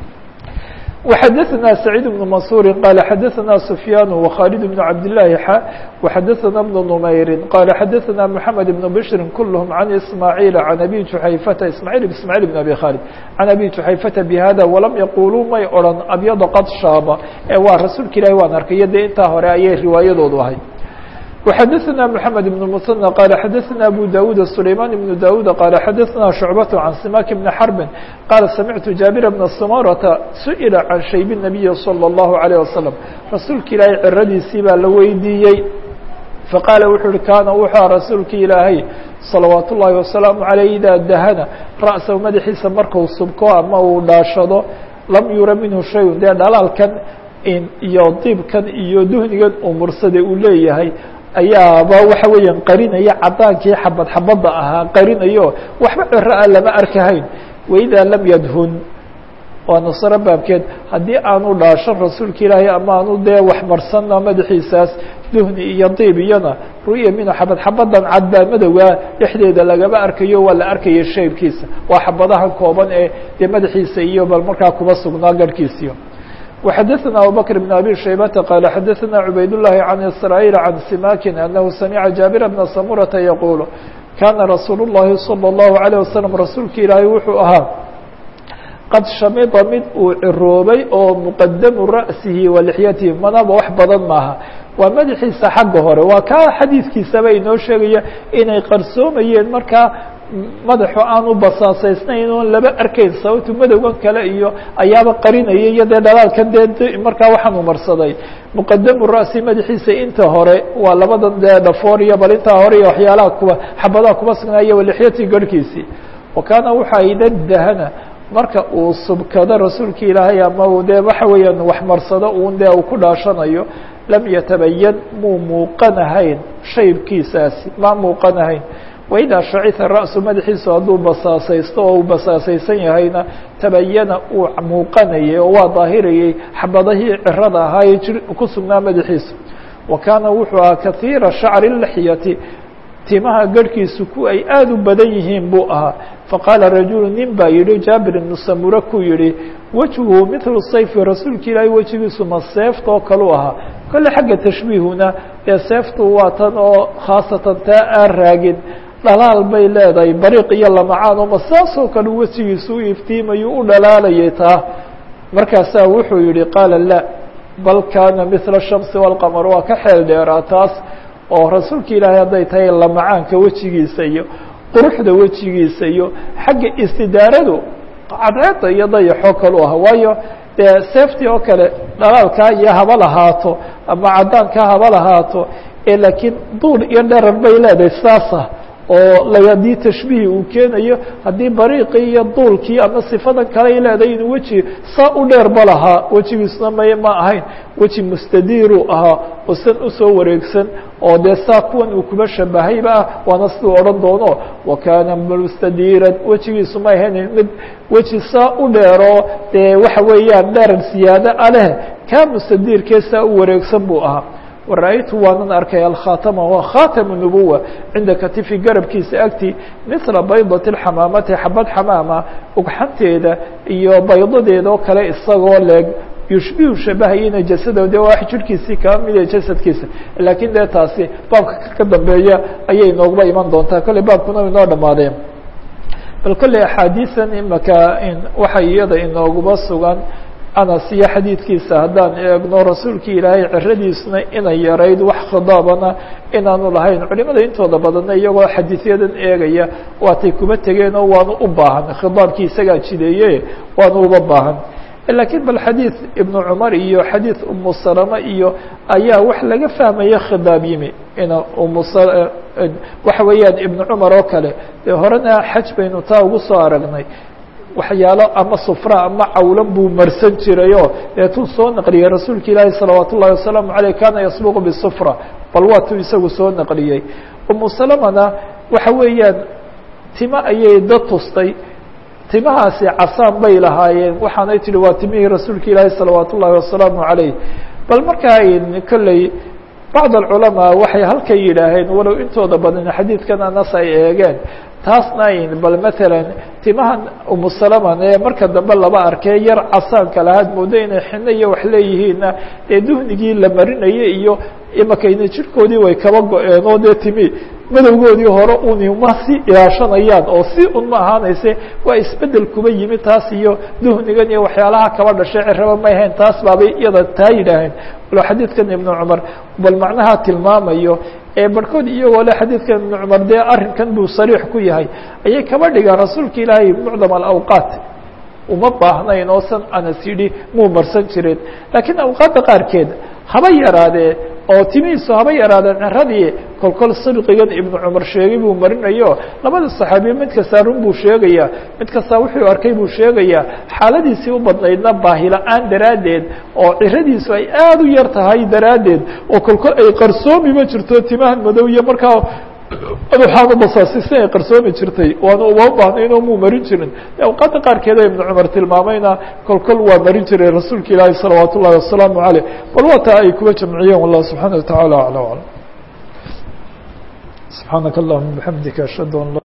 وxadaثna سacيid بن maنصuuri qala xadaثna سfyaan وkhالد بن cabdالlahi xa وxadaثna بن نmayri qala xadaثna mحamed بن bشhri kulhm عan ismاعيل عan abi juxayfata ismاعيل بن abi khالد عan abi juxayfata bhada وlam yaquluu may oran abyada qad shaaba ee waa rasuulka ilahi waan arkaya dee intaa hore ayay riwaayadoodu ahay وxadaثna mحamed بن المثنى qala xadaثna abu dawud سlayman بن dawud qala xadaثna شhucbaة عan simak بn xرbi qala samictu jaabir بna samurata suئila can shayb النabiyi salى الlahu عalيه wasalam rasuulka ilaahay ciradiisii baa la weydiiyey faqaala wuxuu uhi kaana wuxua rasuulka ilaahay salawaat ullahi wasalaamu عaleyh idaa dahana ra'sahu madaxiisa marku subko ama uu dhaashado lam yura minhu shay dee dhalaalkan iyo diibkan iyo duhnigan uu mursade uu leeyahay ayaaba waxa weeyaan qarinaya cadaankii xabad xabadda ahaa qarinayo waxba ciro a lama arkahayn waidaa lam yadhun waa nasro baabkeed haddii aanu dhaashan rasuulka ilaahay ama aanu dee wax marsana madaxiisaas duhni iyo diib iyana ru'ya minhu xabad xabadan cadbaa madowgaa dhexdeeda lagaba arkayo waa la arkaya shaybkiisa waa xabadaha kooban ee dee madaxiisa iyo bal markaa kuba sugnaa garhkiisiyo وxadثna abubكر بن abي شhaybةa qال xadثna عubayd اللhi عن إsrايل عن simakin أنhu samعa jaaبir بنa samurةa yquل kana rasuul الlahi صلى الlaهu عليه وasلم rasuulka ilaahay wuxuu ahaa qad shamida mid uu ciroobay oo mqadamu ra'sihi wa lixyatihi manaba wax badan maaha waa madaxiisa xagga hore waa kaa xadiidkiisaba inoo sheegaya inay qarsoomayeen markaa madaxu aan u basaasaysnayn oon laba arkayn sababtu madowgan kale iyo ayaaba qarinaya iyo dee dhalaalkan dee markaa waxaan umarsaday muqadamu ra'si madaxiisa inta hore waa labadan dee dhafoor iyo bal intaa hore iyo waxyaalaha kuwa xabadaha kuba sugnaaya walixyatii garhkiisii wa kaana waxa idadahana marka uu subkado rasuulka ilaahay ama uu dee waxa weeyaan waxmarsado uun dee uu ku dhaashanayo lam yatabayan muu muuqanahayn shaybkiisaasi ma muuqanahayn waidaa shaciha ra'su madaxiisu hadduu basaasaysto oo uu basaasaysan yahayna tabayana uu muuqanayay oo waa daahirayay xabadahii cirada ahaa ee ku sugnaa madaxiisu wa kaana wuxuu ahaa kahiira shacri lixyati timaha garhkiisu ku ay aada u badan yihiin buu ahaa faqaala rajulu nin baa yihi jaabir ibnu samura ku yihi wejhu mithlu sayfi rasuulka ilaahay wejigiisu ma seeftoo kalu ahaa kolle xagga tashbiihuna ee seeftu waa tan oo khaasatan taa aan raagin dhalaal bay leedahay bariiq iyo lamacaan oo ma saasoo kale wejigiisu u iftiimayu u dhalaalayay taa markaasaa wuxuu yihi qaala la bal kaana mithla shamsi wاlqamar waa ka xeel dheeraa taas oo rasuulka ilaahay hadday tahay lamacaanka wejigiisa iyo quruxda wejigiisa iyo xagga istidaaradu cadceeda iyo dayaxoo kalu ah waayo dee seeftii oo kale dhalaalkaa iyo haba lahaato ama caddaankaa haba lahaato laakiin duul iyo dherar bay leedahay saasa oo haddii tashbihi uu keenayo haddii bariiqii iyo duulkii ama sifadan kale ay leedahay inuu weji saa u dheer ba lahaa wejigiisuna may ma ahayn weji mustadiiru ahaa oo san usoo wareegsan oo dee saa kuwan uu kuba shabahayba ah waana siduu odhan doono wa kaana mustadiiran wejigiisu ma ahayn mid weji saa u dheeroo dee waxa weeyaan dherar siyaado a leh kaa mustadiirkee saa u wareegsan buu ahaa wara-aytu waanan arkay alkhaatama waa khaatamu nubuwa cinda katifi garabkiisa agti mithla baydati اxamaamati xabad xamaama ugxanteeda iyo baydadeeda oo kale isagoo leeg yushbihu shabahayina jasado de waa wax jirhkiisii kaa mida jasadkiisa laakiin dee taasi baabka ka dambeeya ayay inooguba iman doontaa kolley baabkuna inoo dhamaadeen bal kolley axaadiisan imaka waxay iyada inooguba sugan anas iyo xadiidkiisa haddaan eegno rasuulkii ilaahay ciradiisna inay yarayd wax khidaabana inaanu lahayn culimada intooda badanna iyagoo xadiisyadan eegaya waatay kuba tegeen oo waanu u baahan khidaabkii isagaa jideeye waanu uba baahan lakiin bal xadiid ibnu cumar iyo xadiid umu salama iyo ayaa wax laga fahmaya khidaab yimi ina waxa weeyaan ibnu cumar oo kale dee horena xaj baynu taa ugu soo aragnay waxyaalo ama sufra ama cawlan buu marsan jirayoo deetuu soo naqliyey rasuulka ilaahi salawaat ullahi wasalaamu aleyh kana yasbuqu bisufra bal waatuu isagu soo naqliyey umu salamana waxa weeyaan tima ayay dad tustay timahaasi casaan bay lahaayeen waxaanay tihi waa timihii rasuulka ilaahi salawaat ullahi wasalaamu aleyh bal markaa kolley bacd alculamaa waxay halkay yidhaaheen walow intooda badan xadiidkan anas ay eegeen taasna bal matalan timahan umu salaman ee marka dambe laba arkee yar casaanka lahaad moodo inay xino iyo wax leeyihiinna ee duhnigii la marinayay iyo imakayna jirkoodii way kaba go-een oo dee timi madowgoodii hore uni ma si ilaashanayaan oo si un ma ahaanayse waa isbedel kuba yimi taas iyo duhnigan iyo waxyaalaha kaba dhashay ciraba may ahayn taas baabay iyada taa yidhaaheen walo xadiidkan ibnu cumar bal macnaha tilmaamayo ee barhkood iyagoo le xadiidkan ibnu cumar dee arrinkan buu sariix ku yahay ayay kaba dhigaan rasuulka ilaahay mucdam alawqaat uma baahnayn oo san anas yidhi muu marsan jireen laakiin awqaadda qaarkeed haba yaraadee oo timihiisu haba yaraadeen ciradii kolkol sabqigan ibnu cumar sheegay buu marinayo labada saxaabiye mid kastaa run buu sheegayaa mid kastaa wuxuu arkay buu sheegayaa xaaladiisii u badnaydna baahila-aan daraaddeed oo ciradiisu ay aada u yar tahay daraaddeed oo kolkol ay qarsoomiba jirto timahan madow iyo markaa aduxaanu basaasisa ay qarsoomi jirtay waana uma baahnayn oo muu marin jirin awqaadda qaarkeeda ibnu cumar tilmaamayna kolkol waa marin jiray rasuulka ilaahi salawaat ullahi wasalaamu caleyh bal waa taa ay kuwa jamciyeen wallahu subxaana watacaala aclam aclam سubحaanaka اللهma بحamdika أشhهad an